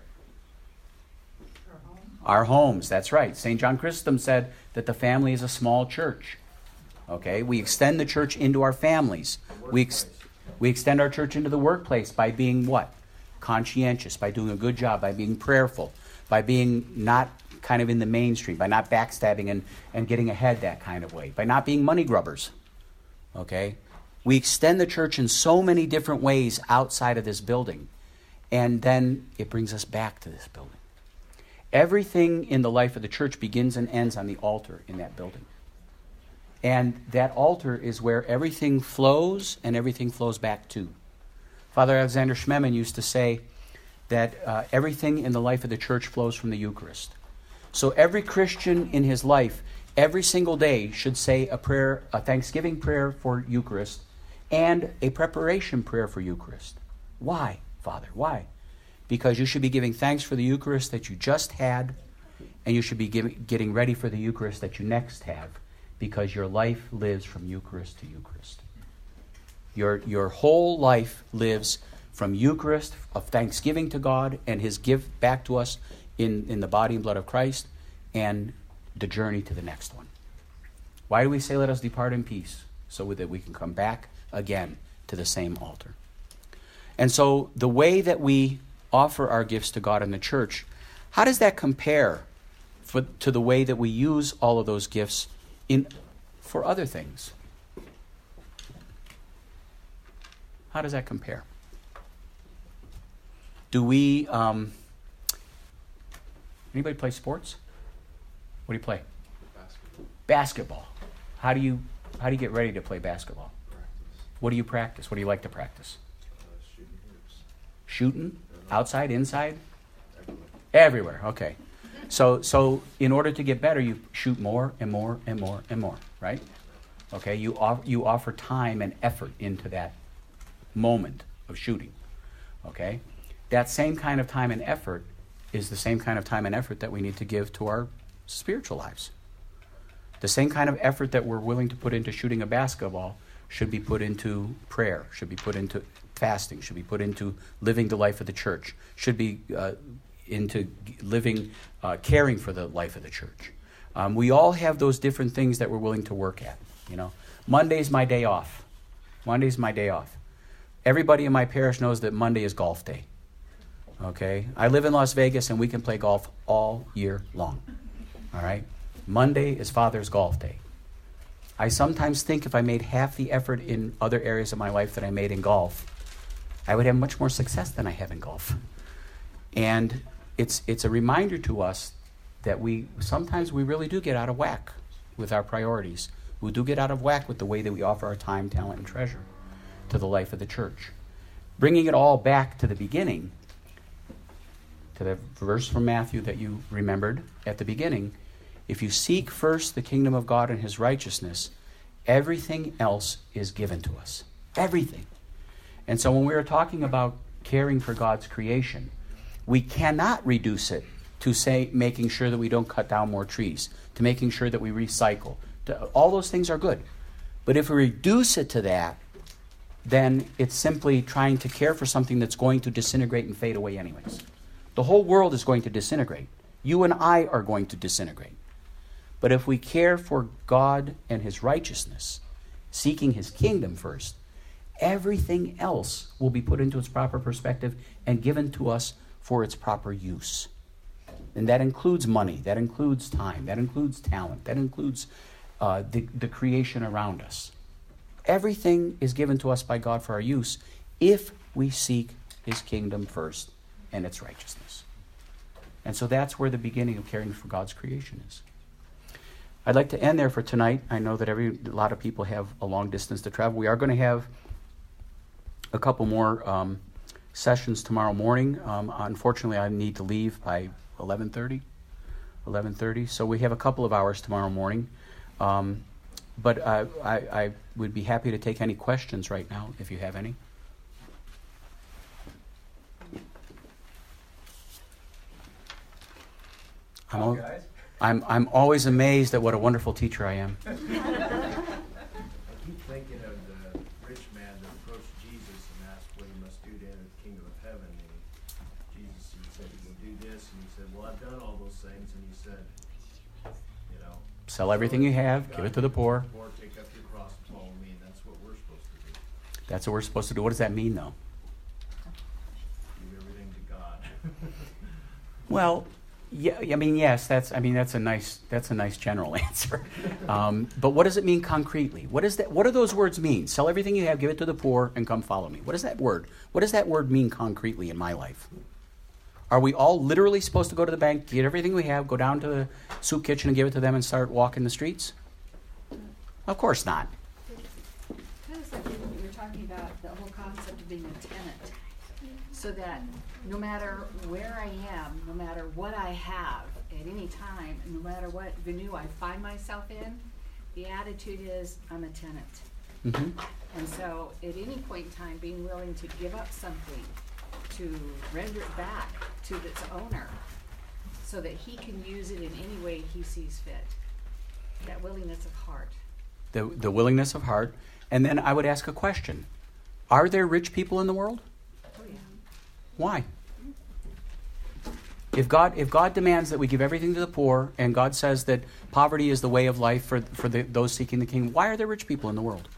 Our homes. That's right. St. John Chrysostom said that the family is a small church. Okay? We extend the church into our families. We extend our church into the workplace by being what? Conscientious, by doing a good job, by being prayerful, by being not kind of in the mainstream, by not backstabbing and getting ahead that kind of way, by not being money grubbers. Okay? We extend the church in so many different ways outside of this building. And then it brings us back to this building. Everything in the life of the church begins and ends on the altar in that building. And that altar is where everything flows and everything flows back to. Father Alexander Schmemann used to say that everything in the life of the church flows from the Eucharist. So every Christian in his life, every single day, should say a prayer, a thanksgiving prayer for Eucharist, and a preparation prayer for Eucharist. Why, Father? Why? Because you should be giving thanks for the Eucharist that you just had, and you should be getting ready for the Eucharist that you next have, because your life lives from Eucharist to Eucharist. Your whole life lives from Eucharist, of thanksgiving to God, and his gift back to us in the body and blood of Christ, and the journey to the next one. Why do we say, let us depart in peace? So that we can come back again to the same altar. And so the way that we offer our gifts to God in the church, how does that compare to the way that we use all of those gifts for other things? How does that compare? Do we, anybody play sports? What do you play? Basketball. How do you get ready to play basketball? Practice. What do you practice? What do you like to practice? Shooting hoops. Shooting? Outside? Inside? Everywhere. Okay. So in order to get better, you shoot more and more and more and more, right? Okay. You offer time and effort into that moment of shooting. Okay. That same kind of time and effort is the same kind of time and effort that we need to give to our spiritual lives. The same kind of effort that we're willing to put into shooting a basketball should be put into prayer, should be put into fasting, should be put into living the life of the church, should be into living, caring for the life of the church. We all have those different things that we're willing to work at. You know, Monday's my day off. Monday's my day off. Everybody in my parish knows that Monday is golf day. Okay? I live in Las Vegas and we can play golf all year long. All right? Monday is Father's golf day. I sometimes think if I made half the effort in other areas of my life that I made in golf, I would have much more success than I have in golf. And it's a reminder to us that sometimes we really do get out of whack with our priorities. We do get out of whack with the way that we offer our time, talent, and treasure to the life of the church. Bringing it all back to the beginning, to the verse from Matthew that you remembered at the beginning, if you seek first the kingdom of God and his righteousness, Everything else is given to us. Everything. And so when we are talking about caring for God's creation, we cannot reduce it to say making sure that we don't cut down more trees, to making sure that we recycle. All those things are good. But if we reduce it to that, then it's simply trying to care for something that's going to disintegrate and fade away anyways. The whole world is going to disintegrate. You and I are going to disintegrate. But if we care for God and his righteousness, seeking his kingdom first, everything else will be put into its proper perspective and given to us for its proper use. And that includes money, that includes time, that includes talent, that includes the creation around us. Everything is given to us by God for our use if we seek his kingdom first and its righteousness. And so that's where the beginning of caring for God's creation is. I'd like to end there for tonight. I know that a lot of people have a long distance to travel. We are going to have a couple more sessions tomorrow morning. Unfortunately, I need to leave by 11:30. So we have a couple of hours tomorrow morning. But I would be happy to take any questions right now, if you have any. I'm always amazed at what a wonderful teacher I am. I keep thinking of the rich man that approached Jesus and asked what he must do to enter the kingdom of heaven. And Jesus said, "You will do this." And he said, "Well, I've done all those things." And he said, sell everything you have, give it to the poor. Or take up your cross and follow me. And that's what we're supposed to do. That's what we're supposed to do. What does that mean, though? Give everything to God. Well, yeah, I mean, yes, that's a nice general answer. But what does it mean concretely? What do those words mean? Sell everything you have, give it to the poor, and come follow me. What does that word mean concretely in my life? Are we all literally supposed to go to the bank, get everything we have, go down to the soup kitchen and give it to them and start walking the streets? Of course not. Kind of like you were talking about the whole concept of being a tenant. So that no matter where I am, no matter what I have at any time, no matter what venue I find myself in, the attitude is I'm a tenant. Mm-hmm. And so at any point in time, being willing to give up something, to render it back to its owner so that he can use it in any way he sees fit. That willingness of heart. The willingness of heart. And then I would ask a question. Are there rich people in the world? Oh, yeah. Why? If God demands that we give everything to the poor, and God says that poverty is the way of life for those seeking the kingdom, why are there rich people in the world?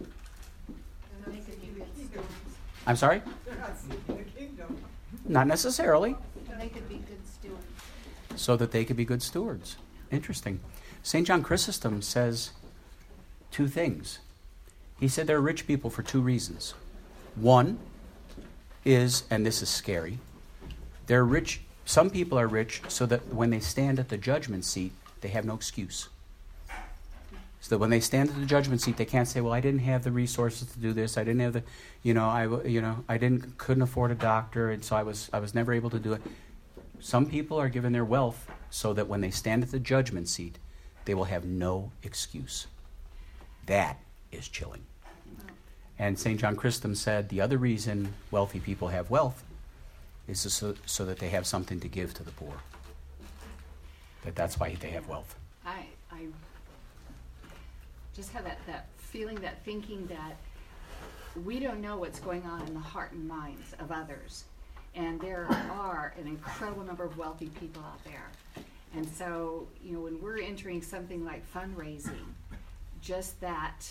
I'm sorry? They're not seeking the kingdom. Not necessarily. They could be good stewards. So that they could be good stewards. Interesting. St. John Chrysostom says two things. He said there are rich people for two reasons. One is, and this is scary, they're rich. Some people are rich so that when they stand at the judgment seat, they have no excuse. So that when they stand at the judgment seat, they can't say, "Well, I didn't have the resources to do this. I didn't have the, couldn't afford a doctor, and so I was never able to do it." Some people are given their wealth so that when they stand at the judgment seat, they will have no excuse. That is chilling. And St. John Chrysostom said the other reason wealthy people have wealth is so that they have something to give to the poor. That's why they have wealth. I just have that feeling, that thinking that we don't know what's going on in the heart and minds of others. And there are an incredible number of wealthy people out there. And so, when we're entering something like fundraising, just that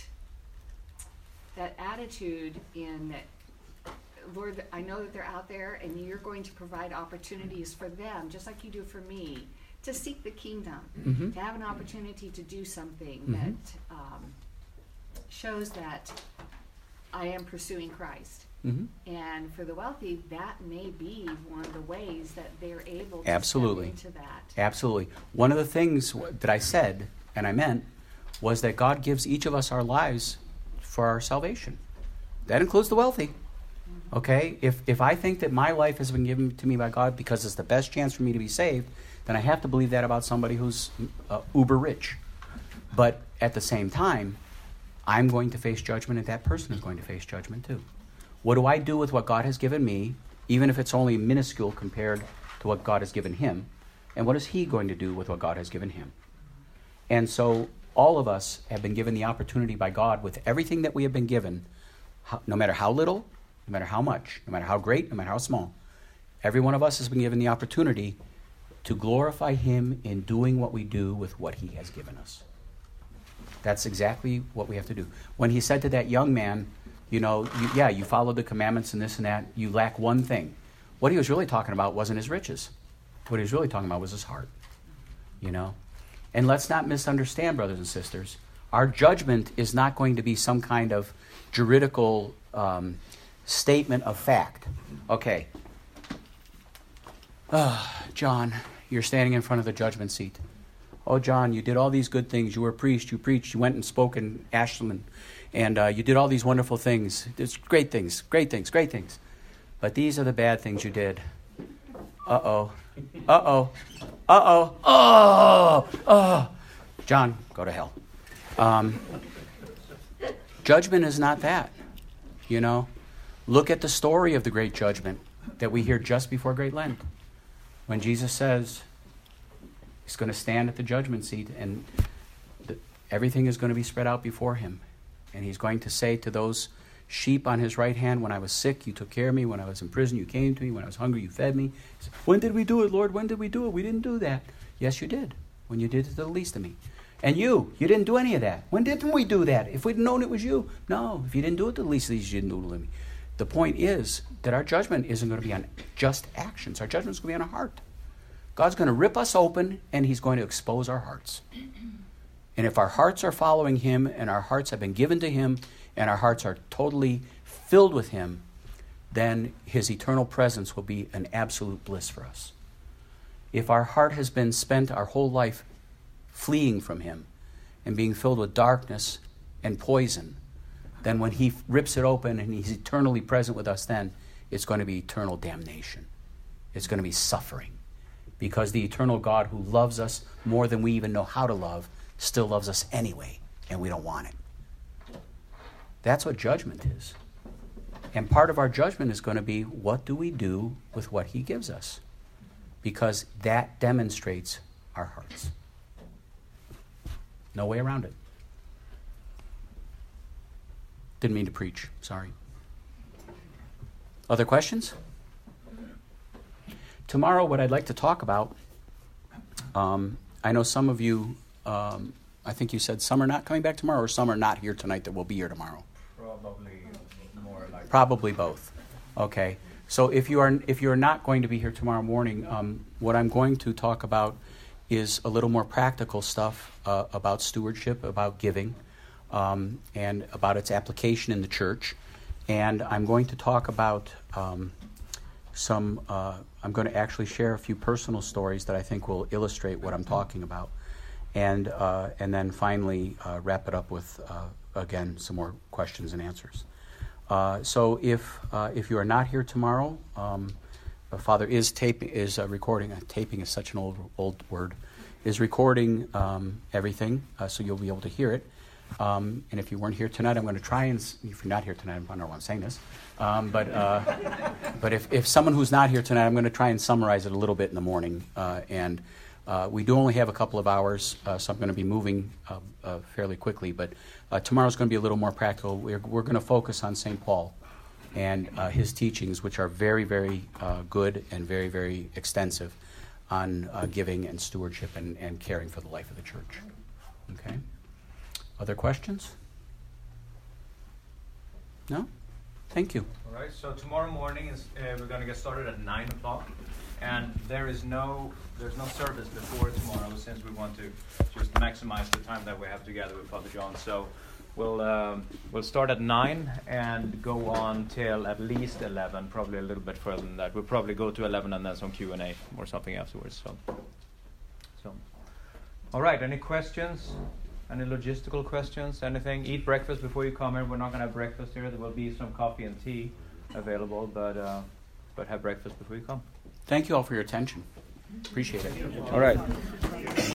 attitude in that, Lord, I know that they're out there and you're going to provide opportunities for them, just like you do for me, to seek the kingdom, Mm-hmm. to have an opportunity to do something Mm-hmm. that shows that I am pursuing Christ. Mm-hmm. And for the wealthy, that may be one of the ways that they're able to Absolutely. step into that. Absolutely. One of the things that I said, and I meant, was that God gives each of us our lives for our salvation. That includes the wealthy. Okay? If I think that my life has been given to me by God because it's the best chance for me to be saved, then I have to believe that about somebody who's uber rich. But at the same time, I'm going to face judgment, and that person is going to face judgment too. What do I do with what God has given me, even if it's only minuscule compared to what God has given him? And what is he going to do with what God has given him? And so all of us have been given the opportunity by God with everything that we have been given, no matter how little, no matter how much, no matter how great, no matter how small. Every one of us has been given the opportunity to glorify him in doing what we do with what he has given us. That's exactly what we have to do. When he said to that young man, you followed the commandments and this and that, you lack one thing. What he was really talking about wasn't his riches. What he was really talking about was his heart. And let's not misunderstand, brothers and sisters. Our judgment is not going to be some kind of juridical statement of fact. Okay. John, you're standing in front of the judgment seat. Oh, John, you did all these good things. You were a priest. You preached. You went and spoke in Ashland. And you did all these wonderful things. It's great things, great things, great things. But these are the bad things you did. Uh-oh. Uh-oh. Uh-oh. Oh! Oh! John, go to hell. Judgment is not that. Look at the story of the great judgment that we hear just before Great Lent. When Jesus says he's going to stand at the judgment seat and everything is going to be spread out before him. And he's going to say to those sheep on his right hand, when I was sick, you took care of me. When I was in prison, you came to me. When I was hungry, you fed me. He said, when did we do it, Lord? When did we do it? We didn't do that. Yes, you did. When you did it to the least of me. And you didn't do any of that. When didn't we do that? If we'd known it was you. No, if you didn't do it to the least of these, you didn't do it to me. The point is that our judgment isn't going to be on just actions. Our judgment is going to be on our heart. God's going to rip us open, and he's going to expose our hearts. And if our hearts are following him, and our hearts have been given to him, and our hearts are totally filled with him, then his eternal presence will be an absolute bliss for us. If our heart has been spent our whole life fleeing from him and being filled with darkness and poison, then when he rips it open and he's eternally present with us, then it's going to be eternal damnation. It's going to be suffering. Because the eternal God who loves us more than we even know how to love still loves us anyway, and we don't want it. That's what judgment is. And part of our judgment is going to be, what do we do with what he gives us? Because that demonstrates our hearts. No way around it. Didn't mean to preach. Sorry. Other questions? Tomorrow, what I'd like to talk about, I know some of you, I think you said some are not coming back tomorrow, or some are not here tonight that will be here tomorrow. Probably both. Okay. So if you're not going to be here tomorrow morning, what I'm going to talk about is a little more practical stuff about stewardship, about giving, and about its application in the church. And I'm going to talk about I'm going to actually share a few personal stories that I think will illustrate what I'm talking about. And then finally wrap it up with, again, some more questions and answers. So if you are not here tomorrow, Father is recording. Taping is such an old word. Is recording everything, so you'll be able to hear it. And if you weren't here tonight, I'm going to try and. If you're not here tonight, I don't know why I'm saying this. But if someone who's not here tonight, I'm going to try and summarize it a little bit in the morning. And we do only have a couple of hours, so I'm going to be moving fairly quickly. But tomorrow's going to be a little more practical. We're going to focus on St. Paul and his teachings, which are very, very good and very, very extensive on giving and stewardship and caring for the life of the church. Okay? Other questions? No? Thank you. All right, so tomorrow morning we're going to get started at 9 o'clock. And there's no service before tomorrow, since we want to just maximize the time that we have together with Father John. So we'll start at 9 and go on till at least 11, probably a little bit further than that. We'll probably go to 11 and then some Q&A or something afterwards. So, all right. Any questions? Any logistical questions? Anything? Eat breakfast before you come in. We're not going to have breakfast here. There will be some coffee and tea available, but have breakfast before you come. Thank you all for your attention. Appreciate it. All right.